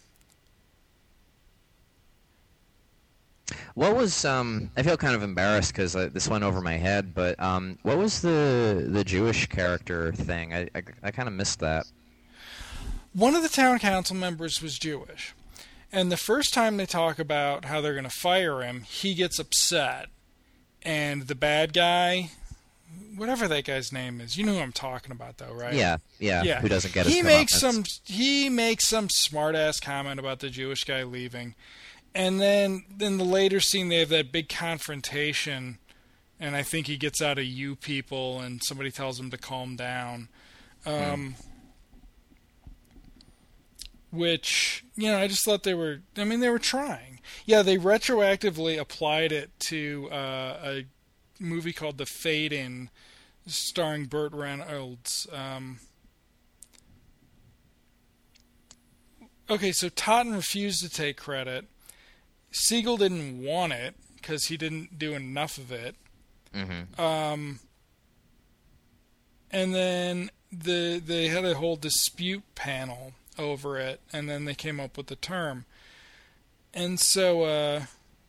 What was um? I feel kind of embarrassed because uh, this went over my head. But um, what was the the Jewish character thing? I I, I kind of missed that. One of the town council members was Jewish. And the first time they talk about how they're going to fire him, he gets upset. And the bad guy, whatever that guy's name is, you know who I'm talking about, though, right? Yeah, yeah. Yeah. Who doesn't get his he makes some comeuppance. he makes some smart ass comment about the Jewish guy leaving. And then in the later scene they have that big confrontation, and I think he gets out of you people and somebody tells him to calm down. Um, Hmm. Which, you know, I just thought they were, I mean, they were trying. Yeah, they retroactively applied it to uh, a movie called The Fade-In, starring Burt Reynolds. Um, okay, so Totten refused to take credit. Siegel didn't want it because he didn't do enough of it. Mm-hmm. Um, and then the they had a whole dispute panel over it, and then they came up with the term. And so, uh,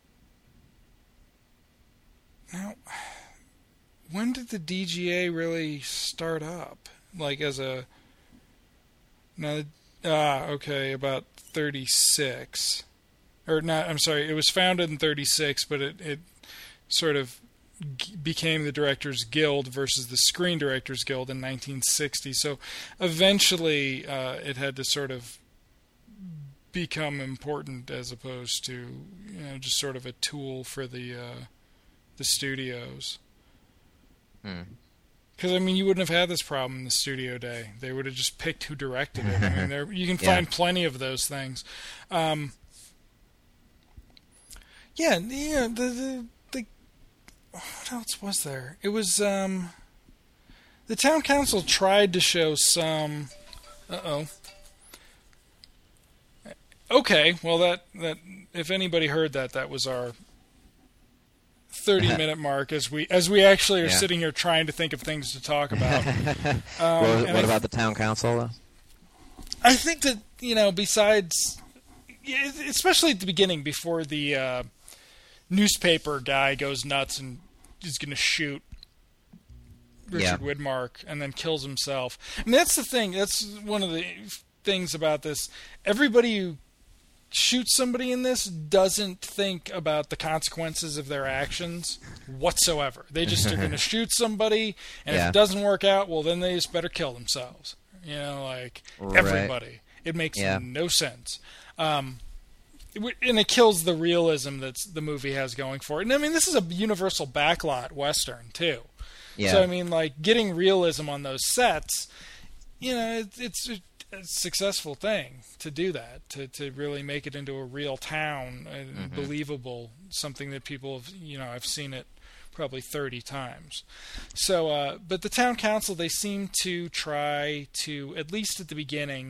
now, when did the D G A really start up? Like as a, no, ah, okay, about thirty-six. Or not, I'm sorry, it was founded in thirty-six, but it, it sort of g- became the Directors Guild versus the Screen Directors Guild in nineteen sixty. So eventually uh, it had to sort of become important as opposed to, you know, just sort of a tool for the uh, the studios. Hmm. Because, I mean, you wouldn't have had this problem in the studio day. They would have just picked who directed it. I mean, there, you can Yeah. find plenty of those things. Um, yeah, yeah, the, the, the, what else was there? It was, um, the town council tried to show some, uh-oh. Okay, well, that, that, if anybody heard that, that was our thirty minute mark as we as we actually are Yeah. sitting here trying to think of things to talk about. Um, what and what I, about the town council, though? I think that, you know, besides, yeah, especially at the beginning, before the uh, newspaper guy goes nuts and is going to shoot Richard Yeah. Widmark and then kills himself. I mean, that's the thing. That's one of the things about this. Everybody who shoots somebody in this doesn't think about the consequences of their actions whatsoever. They just are going to shoot somebody, and if Yeah. it doesn't work out, well, then they just better kill themselves. You know, like Right. everybody. It makes Yeah. no sense. Um, it w- and it kills the realism that the movie has going for it. And I mean, this is a universal backlot Western, too. Yeah. So, I mean, like, getting realism on those sets, you know, it, it's a, a successful thing to do that, to, to really make it into a real town, and Mm-hmm. believable, something that people have, you know, I've seen it probably thirty times. So, uh, but the town council, they seem to try to, at least at the beginning,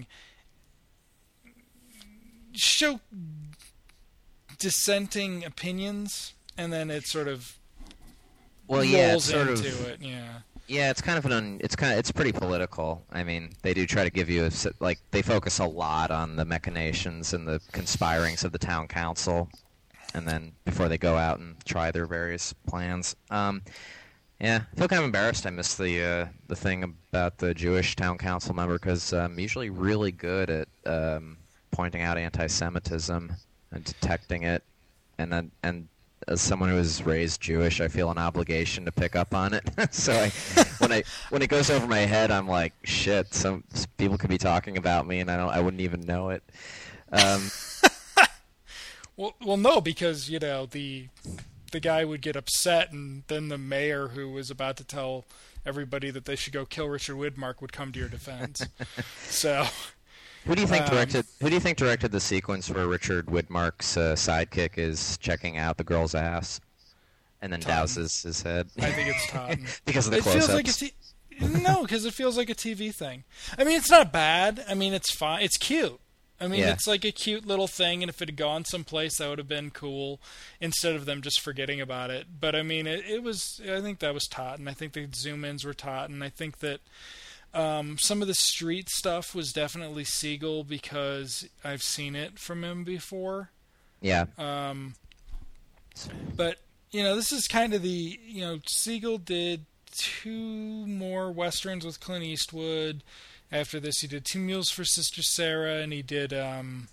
show dissenting opinions, and then it sort of well, yeah, rolls it's sort into of it, yeah. Yeah, it's kind of an un, it's kind of it's pretty political. I mean, they do try to give you a, s- like they focus a lot on the machinations and the conspirings of the town council, and then before they go out and try their various plans. Um, yeah, I feel kind of embarrassed. I missed the uh, the thing about the Jewish town council member because I'm usually really good at um, pointing out anti-Semitism and detecting it, and then and. As someone who was raised Jewish, I feel an obligation to pick up on it. so I, when I when it goes over my head, I'm like, shit. Some, some people could be talking about me, and I don't. I wouldn't even know it. Um, well, well, no, because you know the the guy would get upset, and then the mayor who was about to tell everybody that they should go kill Richard Widmark would come to your defense. so. Who do you think Um, directed? Who do you think directed the sequence where Richard Widmark's uh, sidekick is checking out the girl's ass, and then Totten. douses his head? I think it's Totten. because of the It feels close-ups. like a t- no, because it feels like a T V thing. I mean, it's not bad. I mean, it's fine. It's cute. I mean, Yeah. it's like a cute little thing, and if it had gone someplace, that would have been cool. Instead of them just forgetting about it. But I mean, it, it was. I think that was Totten. I think the zoom-ins were Totten. I think that. Um, some of the street stuff was definitely Siegel because I've seen it from him before. Yeah. Um, but you know, this is kind of the you know Siegel did two more westerns with Clint Eastwood. After this, he did Two Mules for Sister Sarah, and he did um,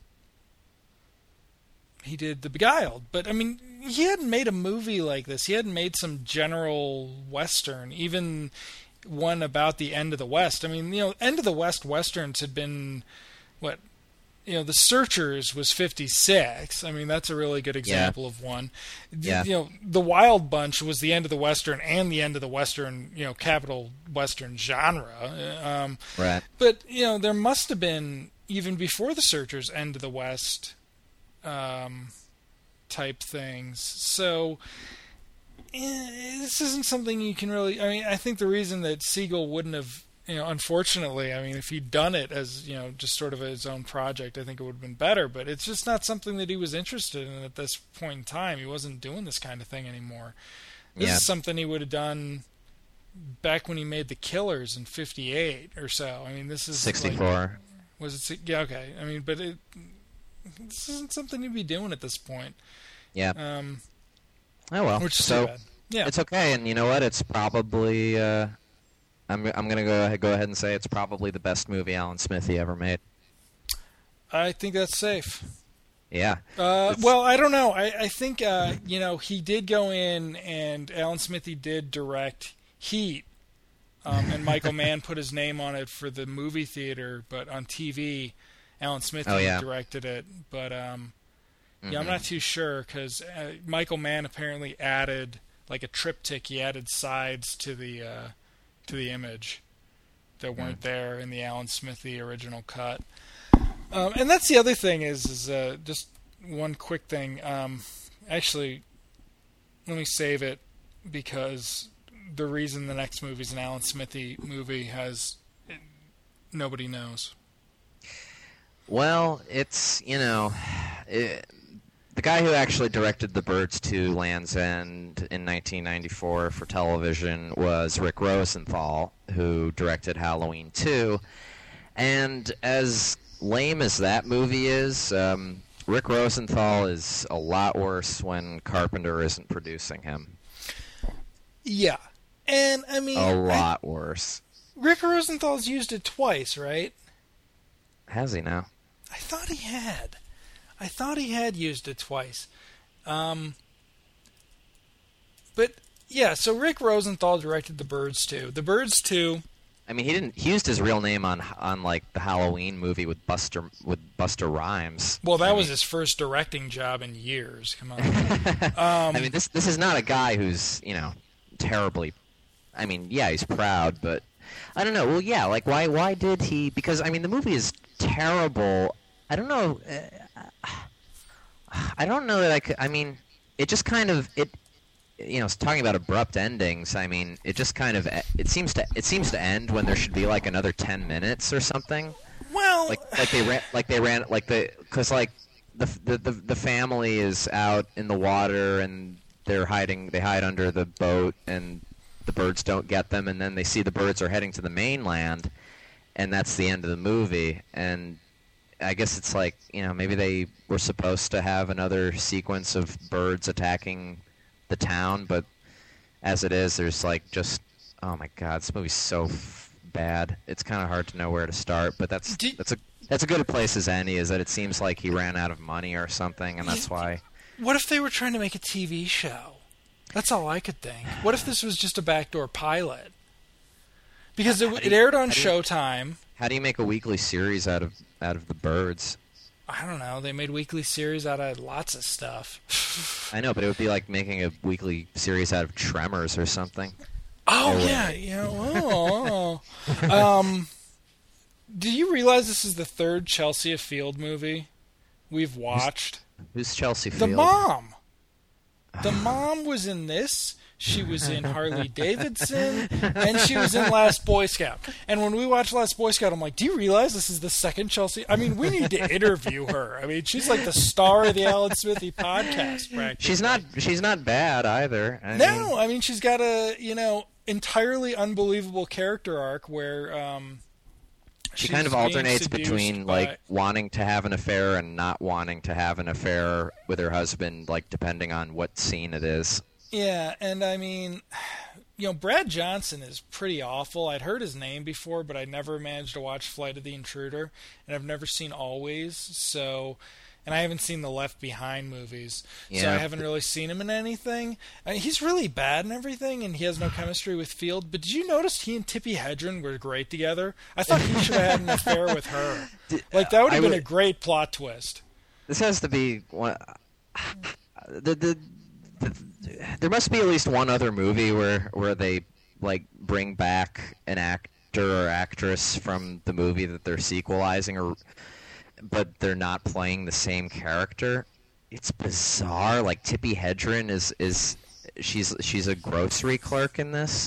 he did The Beguiled. But I mean, he hadn't made a movie like this. He hadn't made some general western, even one about the end of the West. I mean, you know, end of the West westerns had been what. You know, The Searchers was fifty-six. I mean, that's a really good example Yeah. of one. D- Yeah. You know, The Wild Bunch was the end of the Western and the end of the Western, you know, capital Western genre. Um, Right. but, you know, there must have been, even before The Searchers, end of the West um, type things. So, eh, this isn't something you can really... I mean, I think the reason that Siegel wouldn't have... You know, unfortunately, I mean, if he'd done it as, you know, just sort of his own project, I think it would have been better. But it's just not something that he was interested in at this point in time. He wasn't doing this kind of thing anymore. This Yeah. is something he would have done back when he made The Killers in fifty-eight or so. I mean, this is sixty-four. Like, was it? si- Yeah, okay. I mean, but it, this isn't something you'd be doing at this point. Yeah. Um, Oh well. which is so too bad. Yeah. it's okay, and you know what? It's probably. Uh, I'm I'm gonna go ahead, go ahead and say it's probably the best movie Alan Smithee ever made. I think that's safe. Yeah. Uh, It's- well, I don't know. I, I think uh, you know he did go in, and Alan Smithee did direct Heat, um, and Michael Mann put his name on it for the movie theater, but on T V, Alan Smithee Oh, yeah. directed it. But um, yeah, I'm Mhm. not too sure because uh, Michael Mann apparently added like a triptych. He added sides to the uh, to the image that weren't Mm. there in the Alan Smithee original cut. Um, and that's the other thing is, is uh, just one quick thing. Um, actually, let me save it because the reason the next movie is an Alan Smithee movie has nobody knows. Well, it's you know, it, the guy who actually directed The Birds to Land's End in nineteen ninety-four for television was Rick Rosenthal, who directed Halloween two. And as lame as that movie is, um, Rick Rosenthal is a lot worse when Carpenter isn't producing him. Yeah, and I mean, A lot I, worse. Rick Rosenthal's used it twice, right? Has he now? I thought he had. I thought he had used it twice. Um, but yeah, so Rick Rosenthal directed The Birds two. The Birds two. I mean, he didn't. He used his real name on on like the Halloween movie with Buster with Buster Rhymes. Well, that I was mean, his first directing job in years. Come on. I mean, this this is not a guy who's you know terribly. I mean, yeah, he's proud, but I don't know. Well, yeah, like why why did he? Because I mean, the movie is terrible. I don't know. Uh, I don't know that I could. I mean, it just kind of it. You know, talking about abrupt endings. I mean, it just kind of it seems to it seems to end when there should be like another ten minutes or something. Well, Like like they ran like they ran like the because like the, the the the family is out in the water and they're hiding. They hide under the boat and the birds don't get them, and then they see the birds are heading to the mainland, and that's the end of the movie. And I guess it's like, you know, maybe they were supposed to have another sequence of birds attacking the town, but as it is, there's like just, oh my god, this movie's so f- bad. It's kind of hard to know where to start, but that's Did, that's a that's a good a place as any, is that it seems like he ran out of money or something, and that's why. What if they were trying to make a T V show? That's all I could think. What if this was just a backdoor pilot? Because it, it aired on Showtime. How do you make a weekly series out of out of the birds? I don't know. They made weekly series out of lots of stuff. I know, but it would be like making a weekly series out of Tremors or something. Oh, or, yeah. yeah. Oh, oh. um, do you realize this is the third Chelsea Field movie we've watched? Who's Chelsea The Field? mom. The mom was in this. She was in Harley Davidson, and she was in Last Boy Scout. And when we watched Last Boy Scout, I'm like, do you realize this is the second Chelsea? I mean, we need to interview her. I mean, she's like the star of the Alan Smithy podcast, practically. She's not. She's not bad either. I No, mean, I mean, she's got a, you know, entirely unbelievable character arc where um, she she's kind of being alternates seduced between by- like wanting to have an affair and not wanting to have an affair with her husband, like depending on what scene it is. Yeah, and I mean, you know, Brad Johnson is pretty awful. I'd heard his name before, but I never managed to watch Flight of the Intruder, and I've never seen Always, so, and I haven't seen the Left Behind movies, so Yeah. I haven't really seen him in anything. I mean, he's really bad and everything, and he has no chemistry with Field, but did you notice he and Tippi Hedren were great together? I thought he should have had an affair with her. Like, that would have I been would- a great plot twist. This has to be one. The, the, the there must be at least one other movie where where they like bring back an actor or actress from the movie that they're sequelizing, or but they're not playing the same character. It's bizarre. Like Tippi Hedren is is she's she's a grocery clerk in this.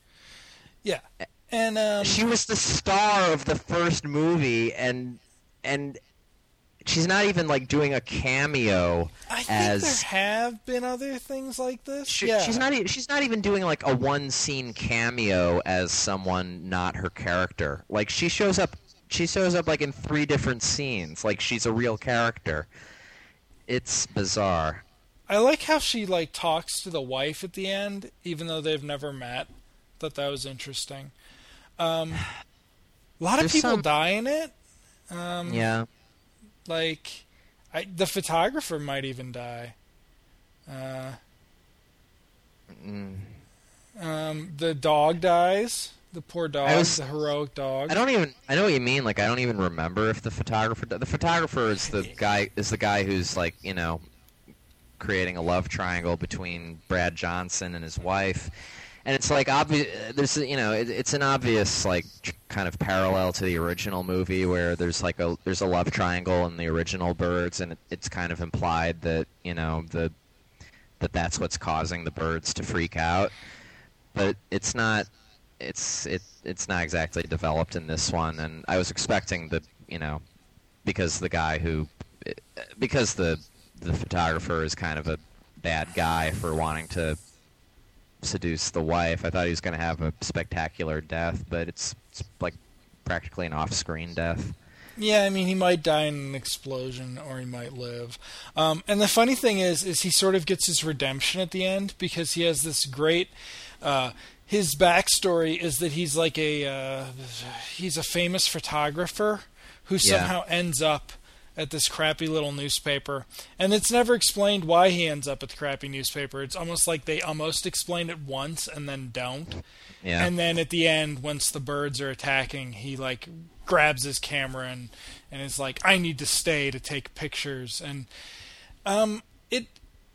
Yeah. And, um... She was the star of the first movie, and and she's not even like doing a cameo. I think as there have been other things like this. she, yeah. she's not e- she's not even doing like a one scene cameo as someone not her character. Like she shows up she shows up like in three different scenes. Like she's a real character. It's bizarre. I like how she like talks to the wife at the end, even though they've never met. Thought that was interesting. Um, a lot of There's people some- die in it. Um, Yeah. Like, I, the photographer might even die. Uh, Mm. um, the dog dies. The poor dog, I was- the heroic dog. I don't even. I know what you mean. Like I don't even remember if the photographer. The photographer is the guy. Is the guy who's like you know, creating a love triangle between Brad Johnson and his wife, and it's like obvious. There's you know, it, it's an obvious like tr- kind of parallel to the original movie where there's like a there's a love triangle in the original Birds, and it, it's kind of implied that you know the that that's what's causing the birds to freak out, but it's not. It's it it's not exactly developed in this one, and I was expecting the you know because the guy who because the the photographer is kind of a bad guy for wanting to seduce the wife. I thought he was going to have a spectacular death, but it's, it's like practically an off-screen death. Yeah, I mean, he might die in an explosion, or he might live. Um, and the funny thing is, is he sort of gets his redemption at the end because he has this great. Uh, his backstory is that he's like a uh, he's a famous photographer who Yeah. somehow ends up at this crappy little newspaper, and it's never explained why he ends up at the crappy newspaper. It's almost like they almost explain it once and then don't. Yeah. And then at the end, once the birds are attacking, he like grabs his camera and and is like, "I need to stay to take pictures." And um, it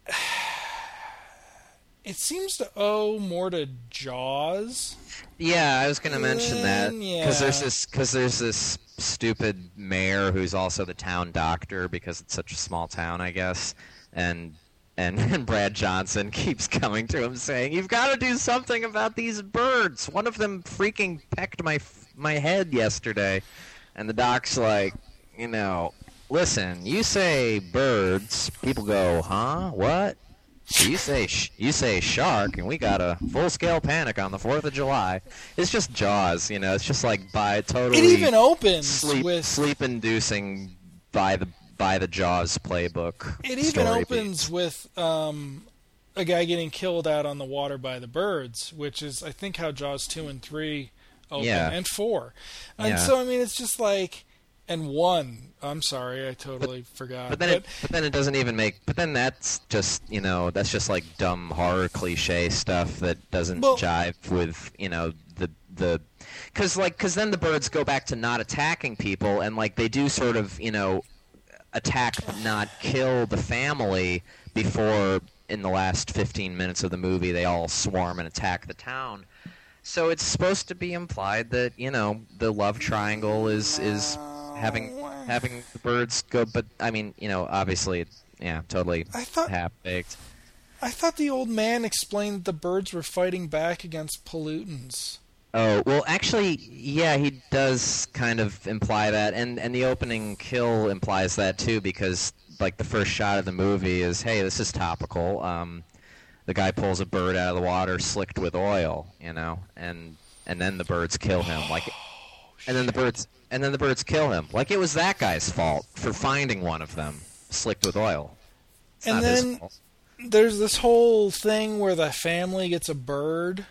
it seems to owe more to Jaws. Yeah, I was going to mention that Yeah. because there's this because there's this stupid mayor who's also the town doctor because it's such a small town, I guess, and and, and Brad Johnson keeps coming to him saying, "You've got to do something about these birds. One of them freaking pecked my my head yesterday," and the doc's like, you know, listen, you say birds, people go, huh? What? So you say sh- you say shark, and we got a full-scale panic on the Fourth of July. It's just Jaws, you know. It's just like by totally. It even opens sleep, with sleep-inducing by the by the Jaws playbook. It even story opens beats. with um, a guy getting killed out on the water by the birds, which is I think how Jaws two and three open, Yeah. and four. And Yeah. so I mean, it's just like. And one, I'm sorry, I totally But- forgot. But then, it, but then it doesn't even make. But then that's just you know that's just like dumb horror cliche stuff that doesn't Well- jive with you know the the, because like because then the birds go back to not attacking people and like they do sort of you know attack but not kill the family before in the last fifteen minutes of the movie they all swarm and attack the town. So it's supposed to be implied that you know the love triangle is is having having the birds go, but I mean you know obviously yeah totally I thought half baked. I thought the old man explained that the birds were fighting back against pollutants. Oh well, actually yeah he does kind of imply that, and and the opening kill implies that too because like the first shot of the movie is hey this is topical. Um, the guy pulls a bird out of the water slicked with oil, you know, and and then the birds kill him like, and then the birds and then the birds kill him like it was that guy's fault for finding one of them slicked with oil. It's And not his then fault. there's this whole thing where the family gets a bird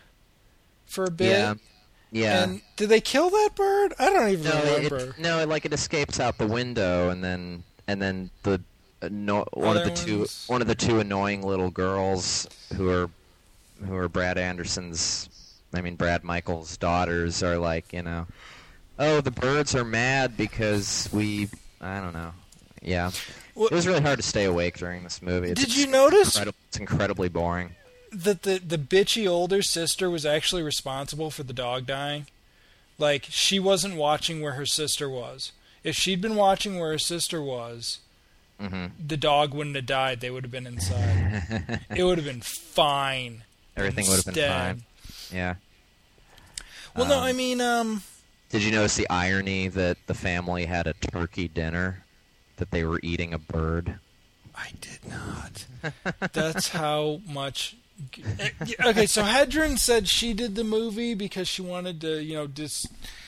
for a bit. Yeah, yeah. And did they kill that bird? I don't even No, remember. it, no, it, like it escapes out the window, and then and then the anno- one of Other the two ones? one of the two annoying little girls who are who are Brad Anderson's, I mean Brad Michaels' daughters are like you know, oh the birds are mad because we I don't know, yeah. Well, It was really hard to stay awake during this movie. It's Did you notice incredible, it's incredibly boring. that the the bitchy older sister was actually responsible for the dog dying? Like she wasn't watching where her sister was. If she'd been watching where her sister was, hmm the dog wouldn't have died. They would have been inside. It would have been fine. Everything would have been Instead. fine. Yeah. Well, no, Um, I mean, um, Did you notice the irony that the family had a turkey dinner, that they were eating a bird? I did not. That's how much. Okay, so Hedren said she did the movie because she wanted to, you know, dis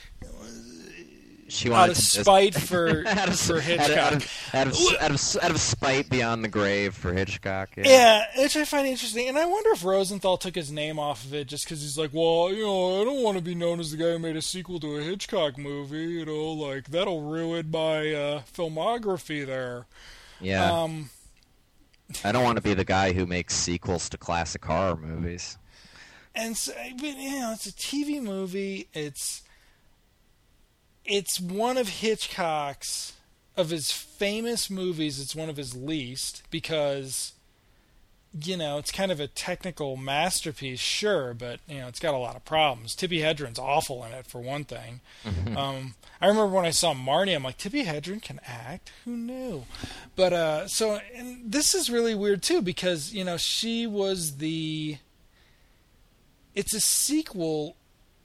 She out wanted of to just- spite for out of, for out of, Hitchcock. out of, out of, out of, out of spite beyond the grave for Hitchcock. Yeah. Yeah, which I find interesting, and I wonder if Rosenthal took his name off of it just because he's like, well, you know, I don't want to be known as the guy who made a sequel to a Hitchcock movie, you know, like that'll ruin my uh, filmography there. Yeah. Um, I don't want to be the guy who makes sequels to classic horror movies. and so, but, you know, it's a T V movie. It's it's one of Hitchcock's of his famous movies. It's one of his least because. You know, it's kind of a technical masterpiece, sure, but you know, it's got a lot of problems. Tippi Hedren's awful in it, for one thing. um, I remember when I saw Marnie, I'm like, Tippi Hedren can act? Who knew? But uh, so, and this is really weird too because you know she was the. It's a sequel,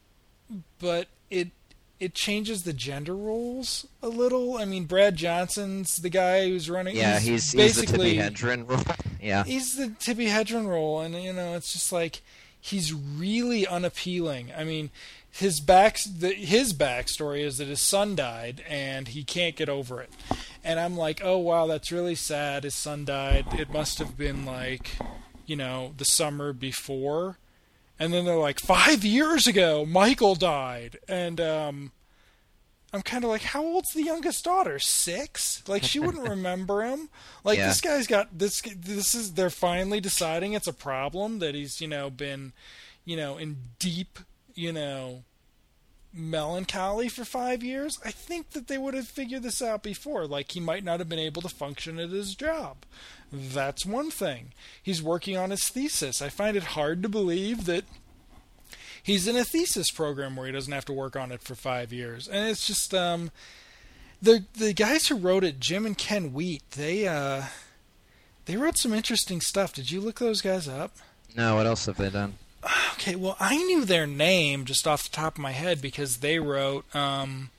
but it it changes the gender roles a little. I mean, Brad Johnson's the guy who's running. Yeah, he's, he's the basically Tippi Hedren role. Yeah. he's the Tippi Hedren role, and you know, it's just like he's really unappealing. I mean, his back the, his backstory is that his son died, and he can't get over it. And I'm like, oh wow, that's really sad. His son died. It must have been like, you know, the summer before. And then they're like, five years ago, Michael died, and um. I'm kind of like, how old's the youngest daughter? Six? Like, she wouldn't remember him. Like, Yeah. this guy's got this. This is they're finally deciding it's a problem that he's, you know, been, you know, in deep, you know, melancholy for five years. I think that they would have figured this out before. Like, he might not have been able to function at his job. That's one thing. He's working on his thesis. I find it hard to believe that. He's in a thesis program where he doesn't have to work on it for five years, and it's just um, the the guys who wrote it, Jim and Ken Wheat, they uh, they wrote some interesting stuff. Did you look those guys up? No, what else have they done? Okay, well, I knew their name just off the top of my head because they wrote um,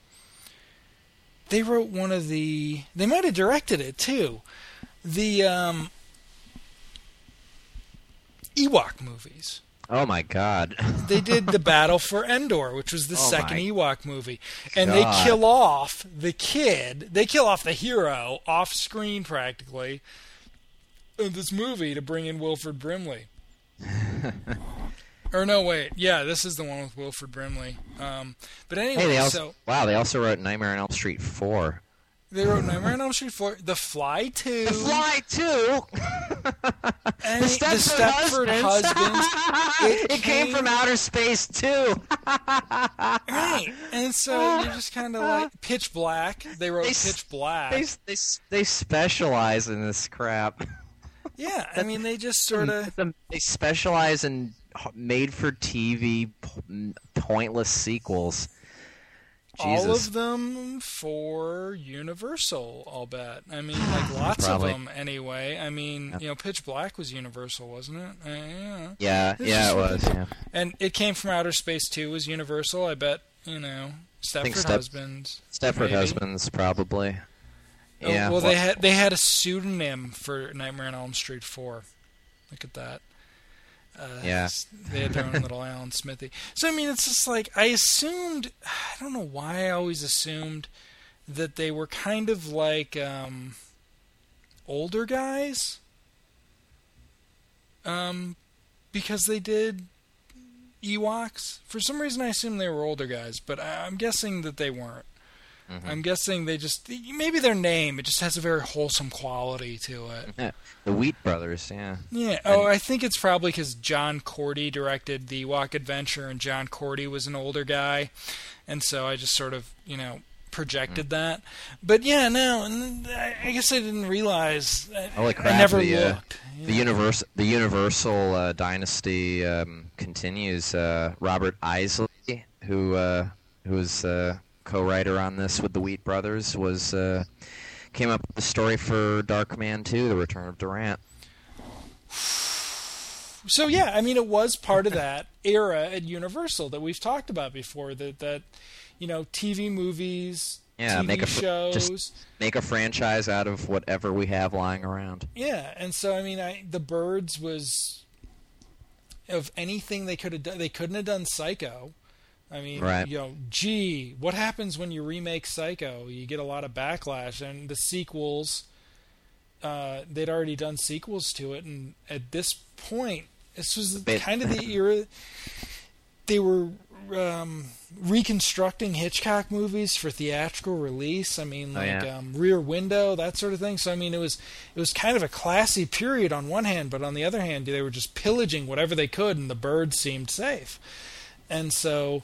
they wrote one of the. They might have directed it too. The um, Ewok movies. Oh my God! They did the Battle for Endor, which was the Oh second my Ewok movie, and God. they kill off the kid. They kill off the hero off screen practically in this movie to bring in Wilford Brimley. Or no, wait, yeah, this is the one with Wilford Brimley. Um, but anyway, Hey, they also, so wow, they also wrote Nightmare on Elm Street four. they wrote Nightmare on Elm Street four, The Fly two, The Fly two. and The the Stepford Stepford Husbands. Husbands. It came from outer space too. Right, and so you're just kind of like Pitch Black. They wrote They s- Pitch Black. They they they specialize in this crap. Yeah, I mean they just sort of. They specialize in made-for-T V p- pointless sequels. Jesus. All of them for Universal, I'll bet. I mean, like lots Probably. of them anyway. I mean, you know, Pitch Black was Universal, wasn't it? Uh, yeah. Yeah, It's yeah, just it was. Yeah. And It Came from Outer Space two was Universal. I bet, you know, think Stepford Step- Husbands. Stepford maybe. Husbands, probably. Oh, Yeah. well, they had they had a pseudonym for Nightmare on Elm Street four. Look at that. Uh, Yeah. They had their own little Alan Smithy. So, I mean, it's just like, I assumed, I don't know why I always assumed that they were kind of like um, older guys. Um, because they did Ewoks. For some reason, I assumed they were older guys, but I, I'm guessing that they weren't. Mhm. I'm guessing they just, maybe their name, it just has a very wholesome quality to it. Yeah. The Wheat Brothers, yeah. Yeah. Oh, I think it's probably because John Cordy directed the Ewok Adventure, and John Cordy was an older guy, and so I just sort of, you know, projected mm. that. But yeah, no, and I guess I didn't realize. Holy crap! I never the, looked. Uh, yeah. The universe, the Universal uh, dynasty um, continues. Uh, Robert Isley, who uh, who was uh, co-writer on this with the Wheat Brothers, was. Uh, Came up with the story for Darkman two, The Return of Durant. So yeah, I mean, it was part of that era at Universal that we've talked about before. That that you know, T V movies, Yeah, T V make a fr- shows, just make a franchise out of whatever we have lying around. Yeah, and so I mean, I, The Birds was of anything they could have done. They couldn't have done Psycho. I mean, right. you know, gee, what happens when you remake Psycho? You get a lot of backlash, and the sequels, uh, they'd already done sequels to it, and at this point, this was Bit. kind of the era they were um, reconstructing Hitchcock movies for theatrical release. I mean, Oh, like yeah. um, Rear Window, that sort of thing. So I mean, it was it was kind of a classy period on one hand, but on the other hand, they were just pillaging whatever they could, and The Birds seemed safe. And so,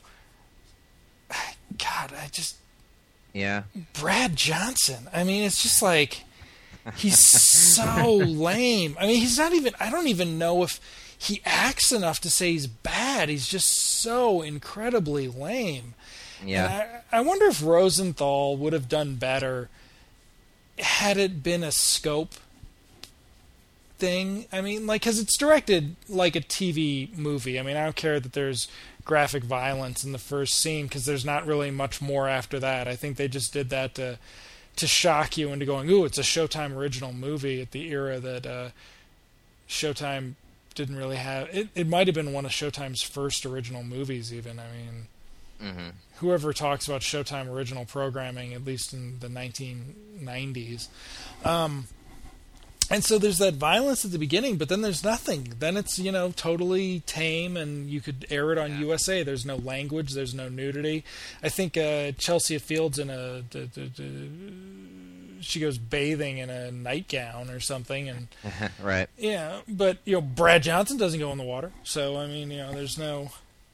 God, I just Yeah. Brad Johnson. I mean, it's just like he's so lame. I mean, he's not even. I don't even know if he acts enough to say he's bad. He's just so incredibly lame. Yeah. And I, I wonder if Rosenthal would have done better had it been a scope thing. I mean, like, because it's directed like a T V movie. I mean, I don't care that there's graphic violence in the first scene, because there's not really much more after that. I think they just did that to to shock you into going, ooh, it's a Showtime original movie at the era that uh, Showtime didn't really have. It, it might have been one of Showtime's first original movies, even. I mean, Mm-hmm. whoever talks about Showtime original programming, at least in the nineteen nineties. Um, and so there's that violence at the beginning, but then there's nothing. Then it's, you know, totally tame, and you could air it on Yeah. U S A. There's no language. There's no nudity. I think uh, Chelsea Fields in a... D- d- d- she goes bathing in a nightgown or something, and Right. yeah, but you know, Brad Johnson doesn't go in the water, so I mean, you know, there's no.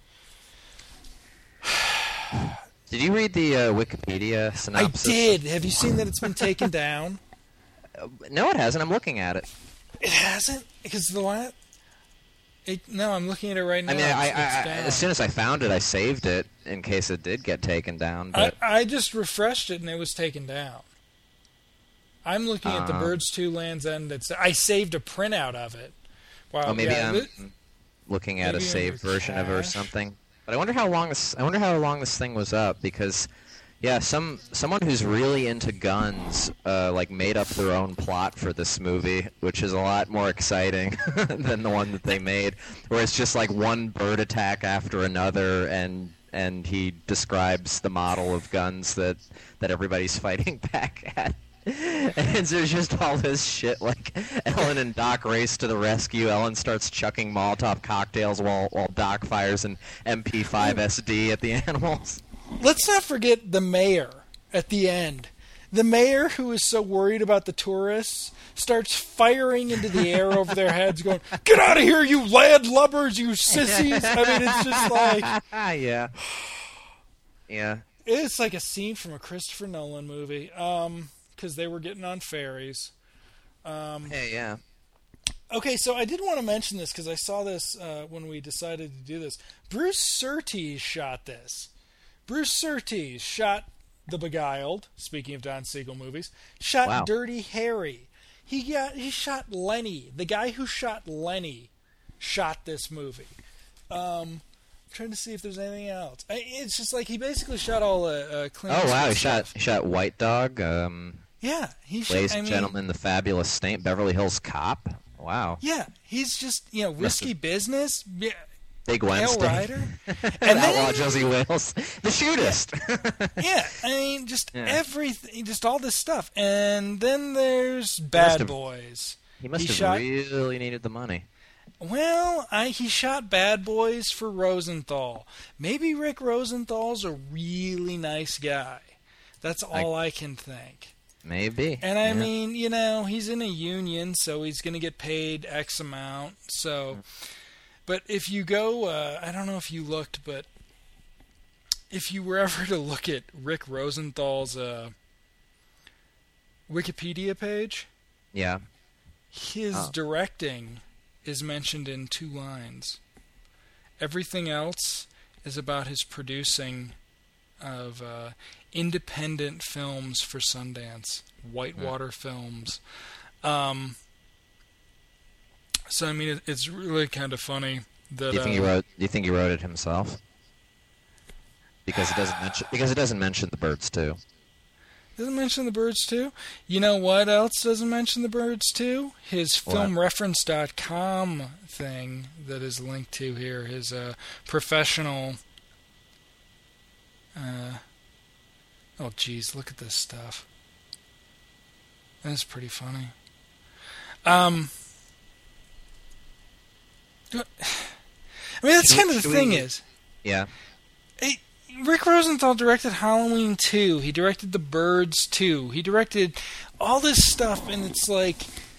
Did you read the uh, Wikipedia synopsis? I did. Have you seen that it's been taken down? No, it hasn't. I'm looking at it. It hasn't, because the what? It, no, I'm looking at it right now. I mean, I, It's- I, it's I, down. as soon as I found it, I saved it in case it did get taken down. I, But I just refreshed it and it was taken down. I'm looking at the Uh. Birds two Lands End. It's, I saved a printout of it. Wow. oh, maybe yeah, I'm thi- looking at maybe a saved under version of it or cache. something. But I wonder how long this. I wonder how long this thing was up, because Yeah, some someone who's really into guns, uh, like made up their own plot for this movie, which is a lot more exciting than the one that they made, where it's just like one bird attack after another, and and he describes the model of guns that that everybody's fighting back at. And there's just all this shit, like Ellen and Doc race to the rescue. Ellen starts chucking Molotov cocktails while while Doc fires an M P five S D at the animals. Let's not forget the mayor at the end. The mayor, who is so worried about the tourists, starts firing into the air over their heads, going, "Get out of here, you landlubbers, you sissies!" I mean, it's just like... yeah. Yeah. It's like a scene from a Christopher Nolan movie, um, because they were getting on ferries. Um, hey, yeah. Okay, so I did want to mention this, because I saw this uh, when we decided to do this. Bruce Surtees shot this. Bruce Surtees shot The Beguiled, speaking of Don Siegel movies, shot Wow. Dirty Harry. He got he shot Lenny. The guy who shot Lenny shot this movie. Um, I'm trying to see if there's anything else. I, it's just like he basically shot all uh, uh, Clint Oh wow, Eastwood he shot stuff. he shot White Dog, um, Yeah, he shot. Ladies I and mean, Gentlemen, The Fabulous Saint, Beverly Hills Cop. Wow. Yeah, he's just you know risky business. Yeah. Big Hail Wednesday. Rider. And And Outlaw then- Josie Wales. The Shootist. Yeah, I mean, just Yeah. everything, just all this stuff. And then there's must Bad have- Boys. He must He have shot- really needed the money. Well, I, he shot Bad Boys for Rosenthal. Maybe Rick Rosenthal's a really nice guy. That's all I, can think. Maybe. And I Yeah. mean, you know, he's in a union, so he's going to get paid X amount. So, but if you go, uh, I don't know if you looked, but if you were ever to look at Rick Rosenthal's uh, Wikipedia page, Yeah. his Oh. directing is mentioned in two lines. Everything else is about his producing of uh, independent films for Sundance, Whitewater Films. Um, so I mean, it, it's really kind of funny that. Do you think he uh, wrote? Do you think he wrote it himself? Because it doesn't mention. Because it doesn't mention the birds too. Doesn't mention the birds too. You know what else doesn't mention the birds too? His What? film reference dot com thing that is linked to here. His uh, professional. Uh, oh, geez, look at this stuff. That's pretty funny. Um, I mean, that's Should we- kind of the should thing we- is. Yeah. Hey, Rick Rosenthal directed Halloween two. He directed The Birds two. He directed all this stuff, and it's like...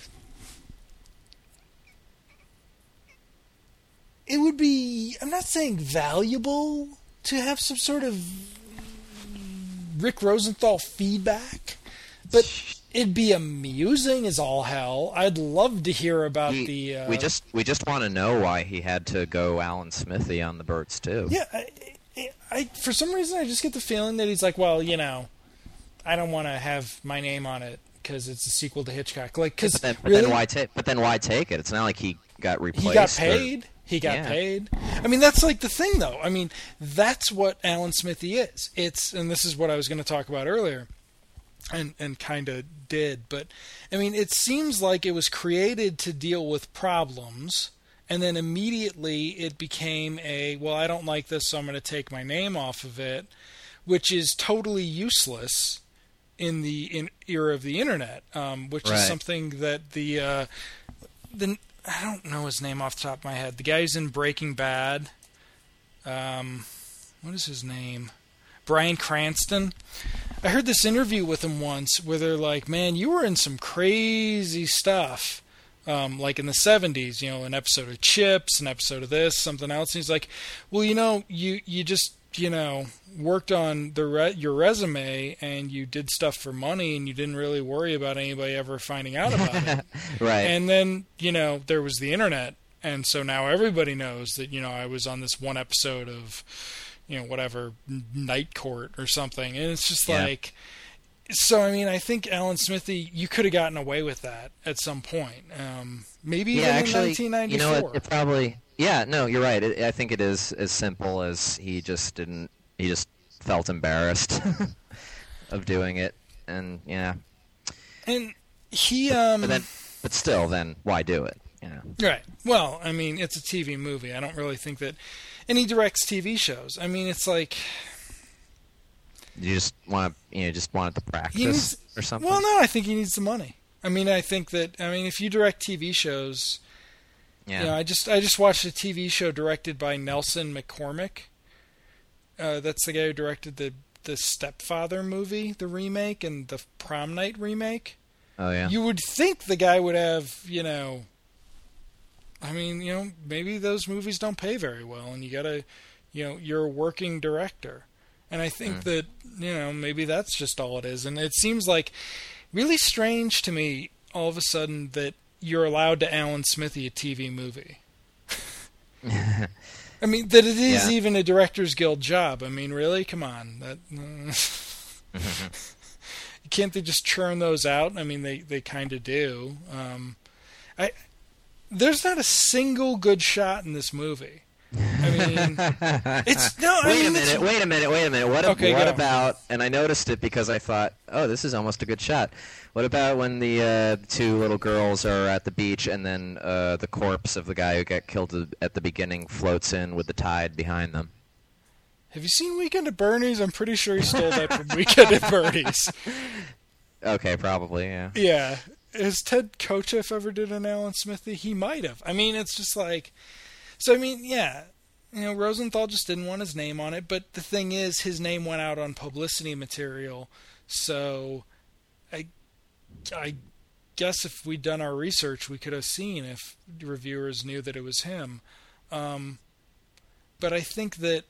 It would be... I'm not saying valuable to have some sort of Rick Rosenthal feedback, but it'd be amusing as all hell. I'd love to hear about He- the... Uh, we just we just want to know why he had to go Alan Smithy on the birds too. Yeah, I, I, I for some reason I just get the feeling that he's like, well, you know, I don't want to have my name on it because it's a sequel to Hitchcock. Like, because But then, but really, then why take? But then why take it? It's not like he got replaced. he got or- paid. He got Yeah. paid. I mean, that's like the thing, though. I mean, that's what Alan Smithy is. It's, and this is what I was going to talk about earlier, and and kind of did. But I mean, it seems like it was created to deal with problems. And then immediately it became a, well, I don't like this, so I'm going to take my name off of it, which is totally useless in the in era of the internet, um, which Right. is something that the, uh, the, I don't know his name off the top of my head. The guy who's in Breaking Bad, um, what is his name? Bryan Cranston. I heard this interview with him once where they're like, man, you were in some crazy stuff. Um, like in the seventies, you know, an episode of Chips, an episode of this, something else. And he's like, well, you know, you, you just, you know, worked on the re- your resume and you did stuff for money and you didn't really worry about anybody ever finding out about it. Right. And then, you know, there was the internet. And so now everybody knows that, you know, I was on this one episode of, you know, whatever, Night Court or something. And it's just Yeah. like... So, I mean, I think Alan Smithy, you could have gotten away with that at some point. Um, maybe yeah, even actually, in nineteen ninety-four. you know, it, it probably. Yeah, no, you're right. It, I think it is as simple as he just didn't. He just felt embarrassed of doing it, and yeah. And he, um, but then, but still, then why do it? You know. Right. Well, I mean, it's a T V movie. I don't really think that, and he directs T V shows. I mean, it's like you just want to, you know, just wanted to practice needs, or something. Well, no, I think he needs the money. I mean, I think that, I mean, if you direct T V shows, yeah. you know, I just I just watched a T V show directed by Nelson McCormick. Uh, that's the guy who directed the the Stepfather movie, the remake, and the Prom Night remake. Oh yeah. You would think the guy would have, you know. I mean, you know, maybe those movies don't pay very well, and you gotta, you know, you're a working director, and I think mm. that, you know, maybe that's just all it is. And it seems like really strange to me all of a sudden that you're allowed to Alan Smithy a T V movie. I mean, that it is yeah. even a Directors Guild job. I mean, really? Come on. That uh, can't they just churn those out? I mean, they, they kind of do. Um, I there's not a single good shot in this movie. I mean, it's no. I wait mean, a minute. Wait a minute. Wait a minute. What, okay, what about? And I noticed it because I thought, oh, this is almost a good shot. What about when the uh, two little girls are at the beach and then uh, the corpse of the guy who got killed at the beginning floats in with the tide behind them? Have you seen Weekend at Bernie's? I'm pretty sure he stole that from Weekend at Bernie's. Okay, probably, yeah. Yeah. Has Ted Kotcheff ever did an Alan Smithy? He might have. I mean, it's just like... So, I mean, yeah, you know, Rosenthal just didn't want his name on it, but the thing is, his name went out on publicity material, so I, I guess if we'd done our research, we could have seen if reviewers knew that it was him. Um, but I think that...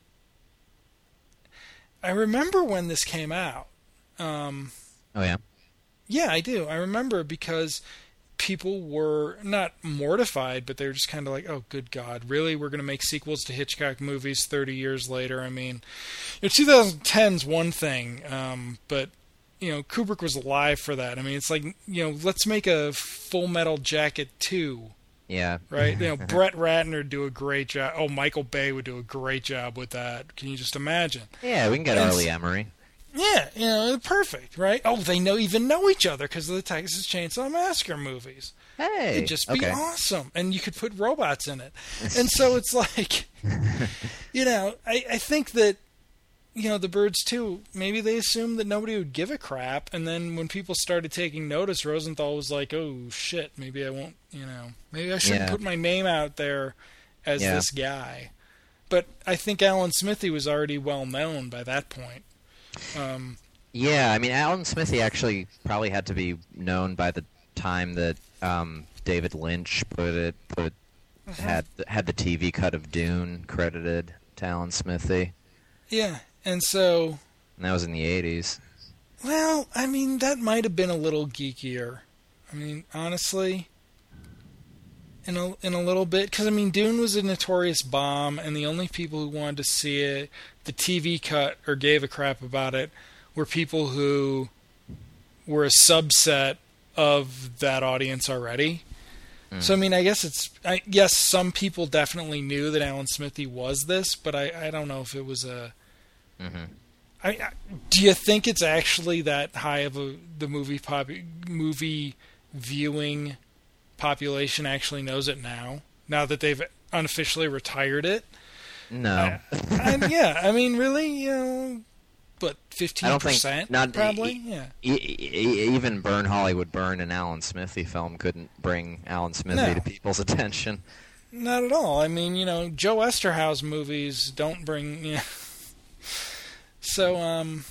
I remember when this came out. Um, oh, yeah? Yeah, I do. I remember because... people were not mortified, but they were just kind of like, oh, good God, really? We're going to make sequels to Hitchcock movies thirty years later? I mean, you know, twenty ten's one thing, um, but, you know, Kubrick was alive for that. I mean, it's like, you know, let's make a Full Metal Jacket two. Yeah. Right? You know, Brett Ratner would do a great job. Oh, Michael Bay would do a great job with that. Can you just imagine? Yeah, we can get Arlie Emery. Yeah, you know, perfect, right? Oh, they know even know each other because of the Texas Chainsaw Massacre movies. Hey, it'd just be okay. awesome, and you could put robots in it. And so it's like, you know, I, I think that, you know, the Birds too. Maybe they assumed that nobody would give a crap, and then when people started taking notice, Rosenthal was like, "Oh shit, maybe I won't." You know, maybe I shouldn't yeah. put my name out there as yeah. this guy. But I think Alan Smithy was already well known by that point. Um, yeah, I mean, Alan Smithy actually probably had to be known by the time that um, David Lynch put it put uh-huh. had had the T V cut of Dune credited to Alan Smithy. Yeah, and so and that was in the eighties. Well, I mean, that might have been a little geekier. I mean, honestly, in a in a little bit, because I mean, Dune was a notorious bomb, and the only people who wanted to see it, the T V cut, or gave a crap about it, were people who were a subset of that audience already. Mm. So I mean, I guess it's I, yes, some people definitely knew that Alan Smithy was this, but I, I don't know if it was a. Mm-hmm. I, I, do you think it's actually that high of a the movie pop, movie viewing population actually knows it now? Now that they've unofficially retired it. No. Uh, and yeah, I mean, really, you know, what, fifteen percent probably? E- yeah. E- e- even Burn Hollywood Burn, an Alan Smithy film, couldn't bring Alan Smithy no. to people's attention. Not at all. I mean, you know, Joe Esterhaus movies don't bring... You know, so, um...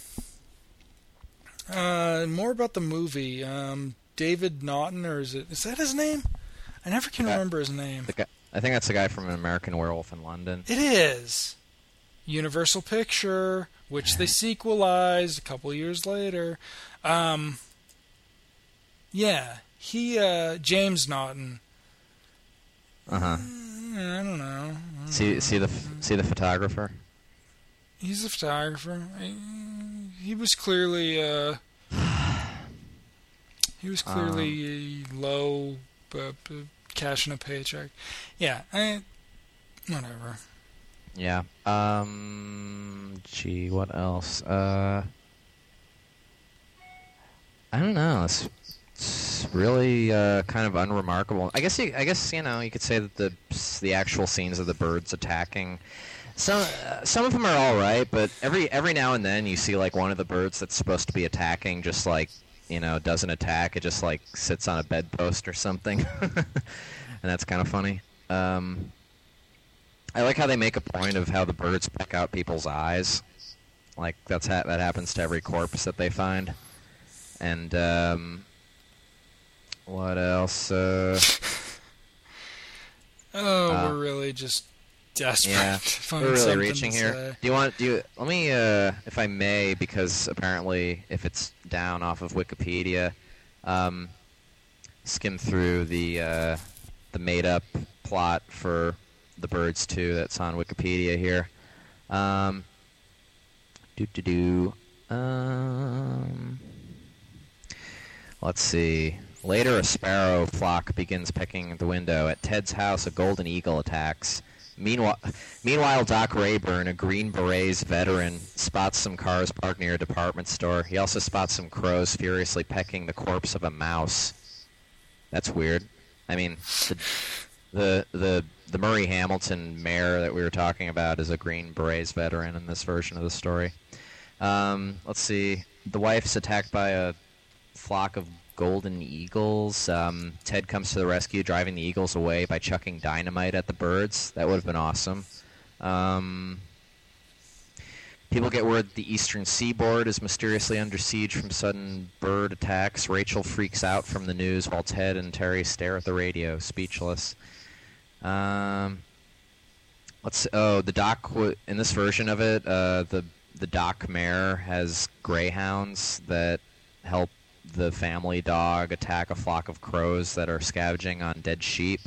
Uh, more about the movie. Um, David Naughton, or is it... Is that his name? I never can guy, remember his name. The guy, I think that's the guy from An American Werewolf in London. It is. Universal Picture, which they sequelized a couple years later. Um, yeah, he, uh, James Naughton. Uh-huh. Mm, I don't know. I don't see, know. see the see the photographer? He's a photographer. He was clearly, uh, he was clearly um, low, uh, cashing a paycheck. Yeah, I, whatever. Yeah. Um, Gee, what else? Uh, I don't know. It's, it's really uh, kind of unremarkable. I guess you, I guess you know you could say that the the actual scenes of the birds attacking. Some uh, some of them are all right, but every every now and then you see like one of the birds that's supposed to be attacking just like you know doesn't attack. It just like sits on a bedpost or something, and that's kind of funny. Um, I like how they make a point of how the birds peck out people's eyes. Like that's ha- that happens to every corpse that they find. And um, what else? Uh, oh, uh, we're really just desperate yeah, to find we're really something reaching to here. say. Do you want? Do you? Let me, uh, if I may, because apparently, if it's down off of Wikipedia, um, skim through the uh, the made-up plot for The Birds two that's on Wikipedia here. Um, do do do. Um. Let's see. Later, a sparrow flock begins pecking at the window. At Ted's house, a golden eagle attacks. Meanwhile, meanwhile, Doc Rayburn, a Green Berets veteran, spots some cars parked near a department store. He also spots some crows furiously pecking the corpse of a mouse. That's weird. I mean, the the the, the Murray Hamilton mayor that we were talking about is a Green Berets veteran in this version of the story. Um, let's see. The wife's attacked by a flock of golden eagles. Um, Ted comes to the rescue, driving the eagles away by chucking dynamite at the birds. That would have been awesome. Um, people get word the eastern seaboard is mysteriously under siege from sudden bird attacks. Rachel freaks out from the news while Ted and Terry stare at the radio, speechless. Um, let's. Oh, the doc. W- in this version of it, uh, the the doc mare has greyhounds that help the family dog attack a flock of crows that are scavenging on dead sheep.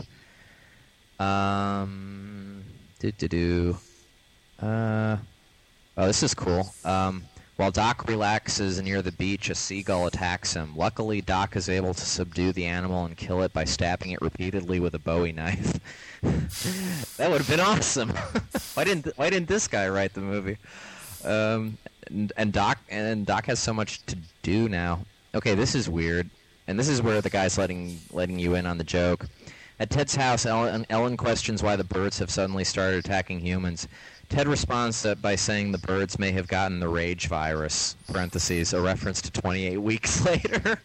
Um, do do do. Uh, oh, this is cool. Um, while Doc relaxes near the beach, a seagull attacks him. Luckily, Doc is able to subdue the animal and kill it by stabbing it repeatedly with a Bowie knife. That would have been awesome. why didn't Why didn't this guy write the movie? Um, and, and Doc and Doc has so much to do now. Okay, this is weird, and this is where the guy's letting letting you in on the joke. At Ted's house, Ellen, Ellen questions why the birds have suddenly started attacking humans. Ted responds that by saying the birds may have gotten the rage virus, parentheses, a reference to twenty-eight weeks later.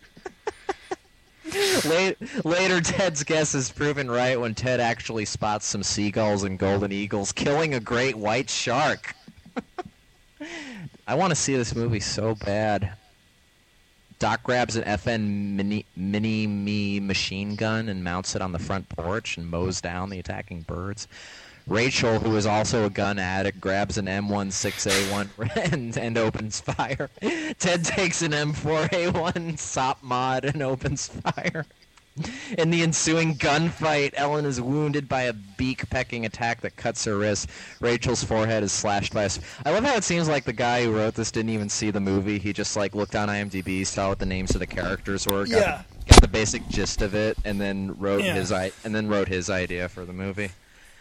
Later, Ted's guess is proven right when Ted actually spots some seagulls and golden eagles killing a great white shark. I want to see this movie so bad. Doc grabs an F N mini, mini me machine gun and mounts it on the front porch and mows down the attacking birds. Rachel, who is also a gun addict, grabs an M sixteen A one and, and opens fire. Ted takes an M four A one S O P mod and opens fire. In the ensuing gunfight, Ellen is wounded by a beak-pecking attack that cuts her wrist. Rachel's forehead is slashed by a... Sp- I love how it seems like the guy who wrote this didn't even see the movie. He just like looked on IMDb, saw what the names of the characters were, got, Yeah. the, got the basic gist of it, and then wrote Yeah. his I- and then wrote his idea for the movie.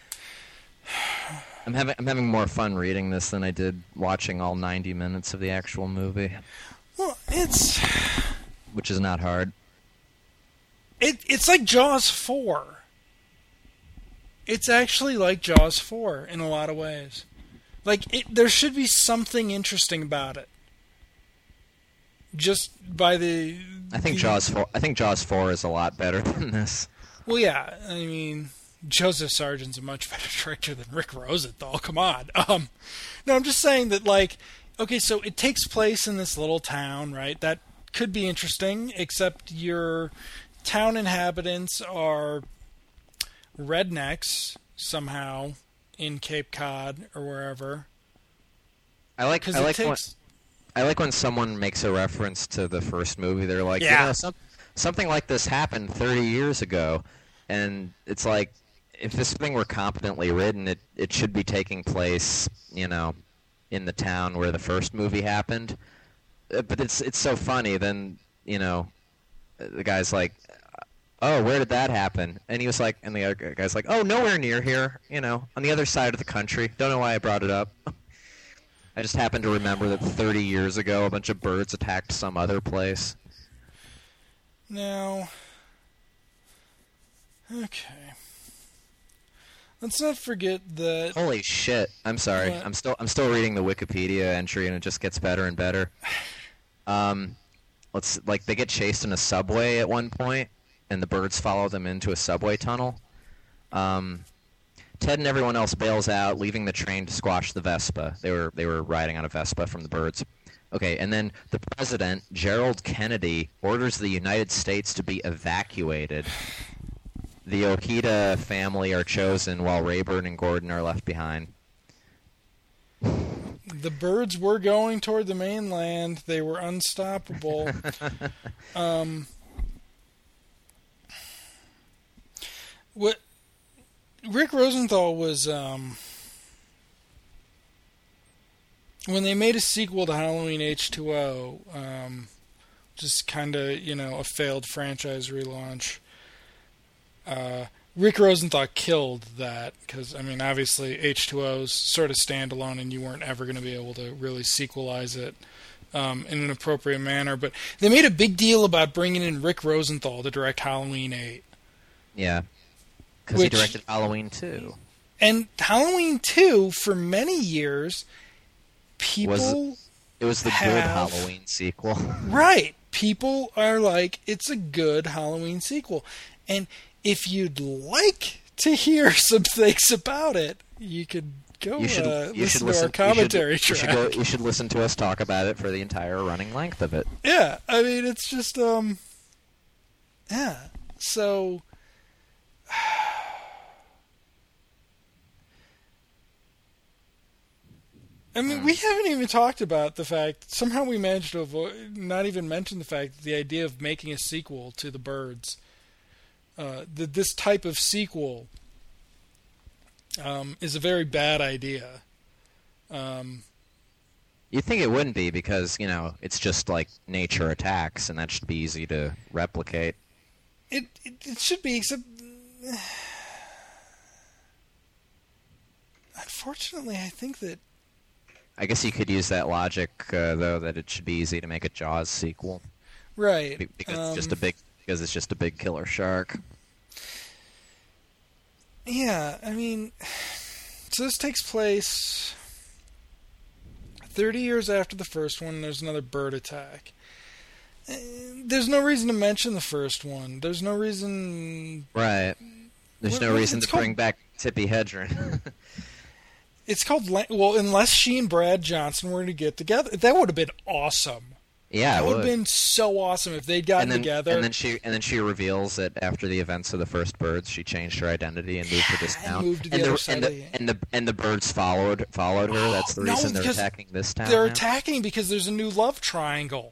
I'm having I'm having more fun reading this than I did watching all ninety minutes of the actual movie, Well, it's which is not hard. it it's like Jaws four. It's actually like Jaws four in a lot of ways. Like it, there should be something interesting about it. Just by the I think the, Jaws four. I think Jaws four is a lot better than this. Well, yeah, I mean, Joseph Sargent's a much better director than Rick Rosenthal. Come on. Um, no, I'm just saying that, like, okay, so it takes place in this little town, right? That could be interesting, except your town inhabitants are rednecks somehow in Cape Cod or wherever. I like. I it like. takes... when, I like when someone makes a reference to the first movie. They're like, Yeah. you know, some, something like this happened thirty years ago, and it's like, if this thing were competently written, it, it should be taking place, you know, in the town where the first movie happened. Uh, But it's it's so funny. Then, you know, the guy's like, oh, where did that happen? And he was like, and the other guy's like, oh, nowhere near here. You know, on the other side of the country. Don't know why I brought it up. I just happened to remember that thirty years ago, a bunch of birds attacked some other place. Now, okay. Let's not forget that. Holy shit! I'm sorry. What? I'm still I'm still reading the Wikipedia entry, and it just gets better and better. Um, let's like they get chased in a subway at one point, and the birds follow them into a subway tunnel. Um, Ted and everyone else bails out, leaving the train to squash the Vespa. They were they were riding on a Vespa from the birds. Okay, and then the president, Gerald Kennedy, orders the United States to be evacuated. The Ojeda family are chosen while Rayburn and Gordon are left behind. The birds were going toward the mainland. They were unstoppable. um, what Rick Rosenthal was um, when they made a sequel to Halloween H two O, um, just kind of you know a failed franchise relaunch. Uh, Rick Rosenthal killed that because, I mean, obviously H two O's sort of standalone and you weren't ever going to be able to really sequelize it um, in an appropriate manner. But they made a big deal about bringing in Rick Rosenthal to direct Halloween eight. Yeah, because he directed Halloween two. And Halloween two, for many years, people was, it was the have, good Halloween sequel. Right. People are like, it's a good Halloween sequel. And if you'd like to hear some things about it, you could go you should, uh, you listen should to listen, our commentary you should, track. You should, go, you should listen to us talk about it for the entire running length of it. Yeah, I mean, it's just, um, yeah. So, I mean, we haven't even talked about the fact, somehow we managed to avoid, not even mention the fact that the idea of making a sequel to The Birds, uh, that this type of sequel um, is a very bad idea. Um, You'd think it wouldn't be because, you know, it's just like nature attacks, and that should be easy to replicate. It, it, it should be, except... Unfortunately, I think that I guess you could use that logic, uh, though, that it should be easy to make a Jaws sequel. Right. Because um, it's just a big because it's just a big killer shark. Yeah, I mean, so this takes place thirty years after the first one. There's another bird attack. There's no reason to mention the first one. There's no reason. Right. There's what, no reason to called... bring back Tippi Hedren. It's called, well, unless she and Brad Johnson were to get together. That would have been awesome. Yeah, that it would would have been so awesome if they'd gotten and then, together. And then she and then she reveals that after the events of the first birds, she changed her identity and moved yeah, to this town. And moved to the and, other the, side and, of the, the... and the and the birds followed followed her. That's the no, reason they're attacking this town. They're now. attacking because there's a new love triangle.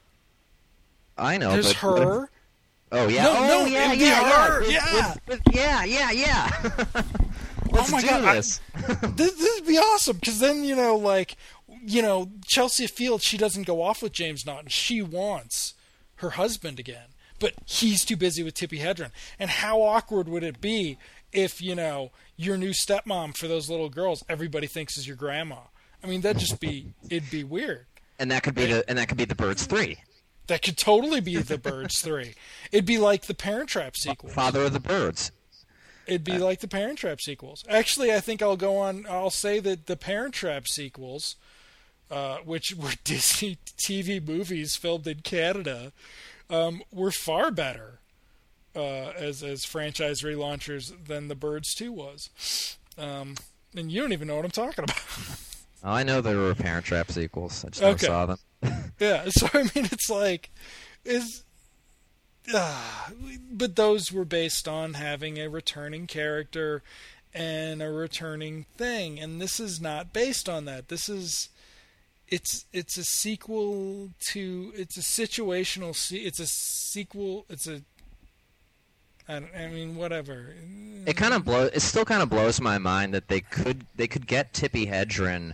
I know. There's but, her. But, oh yeah. No, oh no, yeah, it'd yeah, be yeah. her. With, Yeah. with, with, yeah, yeah, yeah. Let's oh my do god, this. I, this this would be awesome because then you know, like, you know, Chelsea Field, she doesn't go off with James Naughton. She wants her husband again, but he's too busy with Tippi Hedren. And how awkward would it be if you know your new stepmom for those little girls, everybody thinks is your grandma? I mean, that'd just be it'd be weird. And that could be the and that could be the Birds three. That could totally be the Birds three. It'd be like the Parent Trap sequels. Father of the Birds. It'd be like the Parent Trap sequels. Actually, I think I'll go on. I'll say that the Parent Trap sequels, uh, which were Disney T V movies filmed in Canada, um, were far better uh, as as franchise relaunchers than the Birds two was. Um, and you don't even know what I'm talking about. Oh, I know there were Parent Trap sequels. I just never Okay. saw them. Yeah, so I mean, it's like, is, uh, but those were based on having a returning character and a returning thing, and this is not based on that. This is, it's it's a sequel to, it's a situational, se- it's a sequel, it's a, I, don't, I mean, whatever. It kind of blows. It still kind of blows my mind that they could they could get Tippi Hedren,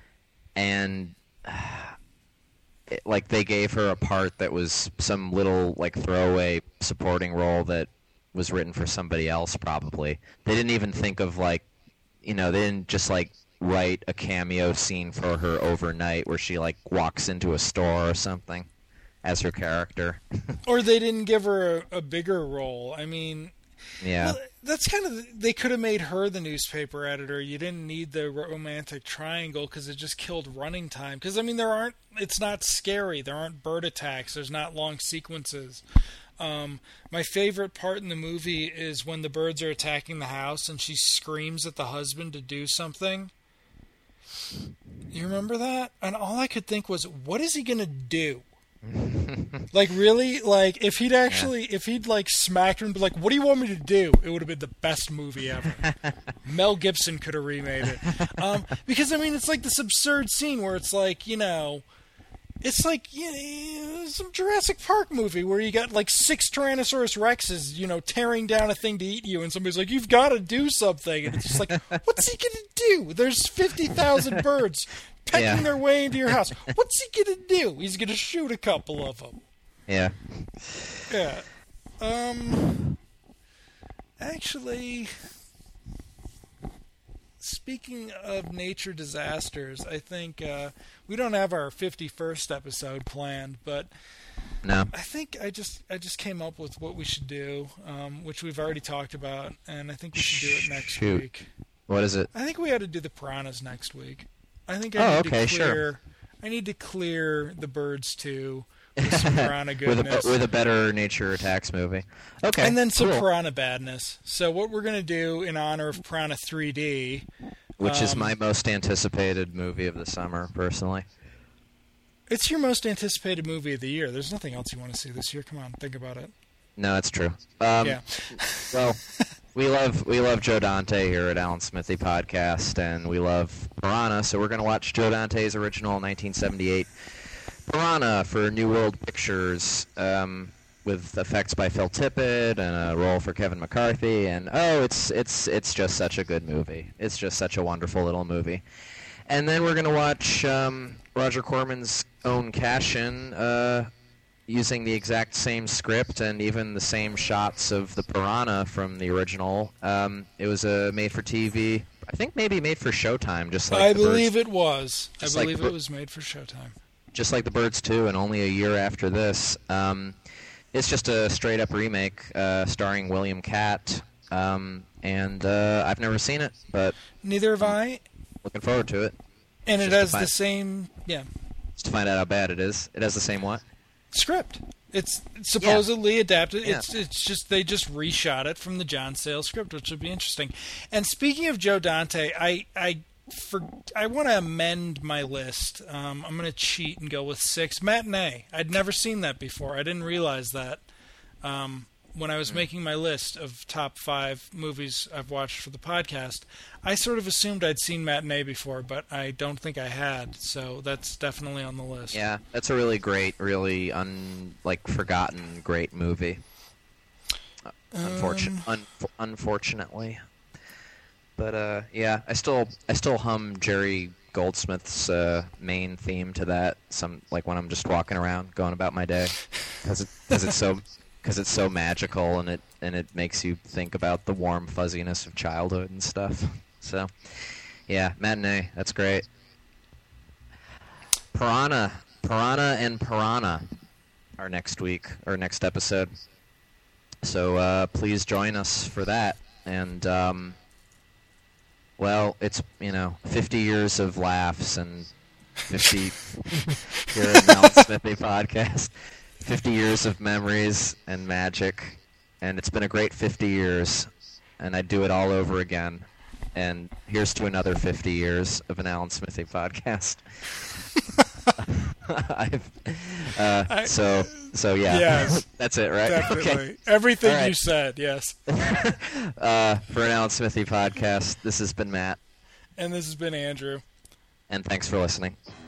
and it, like they gave her a part that was some little like throwaway supporting role that was written for somebody else. Probably they didn't even think of like, you know, they didn't just like write a cameo scene for her overnight where she like walks into a store or something as her character. Or they didn't give her a, a bigger role. I mean, yeah. Well, that's kind of, they could have made her the newspaper editor. You didn't need the romantic triangle because it just killed running time. Because, I mean, there aren't, it's not scary. There aren't bird attacks. There's not long sequences. Um, my favorite part in the movie is when the birds are attacking the house and she screams at the husband to do something. You remember that? And all I could think was, what is he going to do? Like, really? Like, if he'd actually, yeah. if he'd, like, smacked him and be like, what do you want me to do? It would have been the best movie ever. Mel Gibson could have remade it. Um, because, I mean, it's like this absurd scene where it's like, you know, it's like you know, some Jurassic Park movie where you got, like, six Tyrannosaurus Rexes, you know, tearing down a thing to eat you, and somebody's like, you've got to do something. And it's just like, what's he going to do? There's fifty thousand birds pecking yeah. their way into your house. What's he gonna do? He's gonna shoot a couple of them. Yeah. Yeah. Um. Actually, speaking of nature disasters, I think uh, we don't have our fifty-first episode planned, but no. I think I just I just came up with what we should do, um, which we've already talked about, and I think we should do it next Shoot. week. What is it? I think we ought to do the piranhas next week. I think I oh, need okay, to clear. Sure. I need to clear the birds too with some piranha goodness, with, a, with a better nature attacks movie. Okay, and then some cool. piranha badness. So what we're gonna do in honor of Piranha three D, which um, is my most anticipated movie of the summer, personally. It's your most anticipated movie of the year. There's nothing else you want to see this year. Come on, think about it. No, it's true. Um, yeah. Well. We love we love Joe Dante here at Alan Smithy Podcast, and we love Piranha, so we're going to watch Joe Dante's original nineteen seventy-eight Piranha for New World Pictures, um, with effects by Phil Tippett and a role for Kevin McCarthy. And oh, it's it's it's just such a good movie. It's just such a wonderful little movie. And then we're going to watch um, Roger Corman's own Cash-In, uh, using the exact same script and even the same shots of the piranha from the original. Um, it was a made-for-T V, I think maybe made for Showtime, just like I the believe Birds. it was. I Just believe like it was made for Showtime. Just like The Birds two, and only a year after this. Um, it's just a straight-up remake uh, starring William Catt, um, and uh, I've never seen it, but neither have I. Looking forward to it. And Just it has find, the same, yeah. Just to find out how bad it is. It has the same what? Script. It's supposedly yeah. adapted. Yeah. It's it's just they just reshot it from the John Sayles script, which would be interesting. And speaking of Joe Dante, I I for I want to amend my list. Um, I'm going to cheat and go with six. Matinee. I'd never seen that before. I didn't realize that um, when I was mm. making my list of top five movies I've watched for the podcast. I sort of assumed I'd seen Matinee before, but I don't think I had. So that's definitely on the list. Yeah, that's a really great, really un like forgotten great movie. Uh, unfortunate, um, un unfortunately, but uh, yeah, I still I still hum Jerry Goldsmith's uh, main theme to that. Some like when I'm just walking around, going about my day, because it, cause it's so because it's so magical and it and it makes you think about the warm fuzziness of childhood and stuff. So, yeah, Matinee, that's great. Piranha, Piranha and Piranha are next week, or next episode. So uh, please join us for that. And, um, well, it's, you know, fifty years of laughs and fifty here at the Alan Smithy Podcast. fifty years of memories and magic. And it's been a great fifty years. And I'd do it all over again. And here's to another fifty years of an Alan Smithy Podcast. I've, uh, I, so, so yeah, yes, that's it, right? Definitely. Okay. Everything right. you said, yes. uh, for an Alan Smithy Podcast, this has been Matt. And this has been Andrew. And thanks for listening.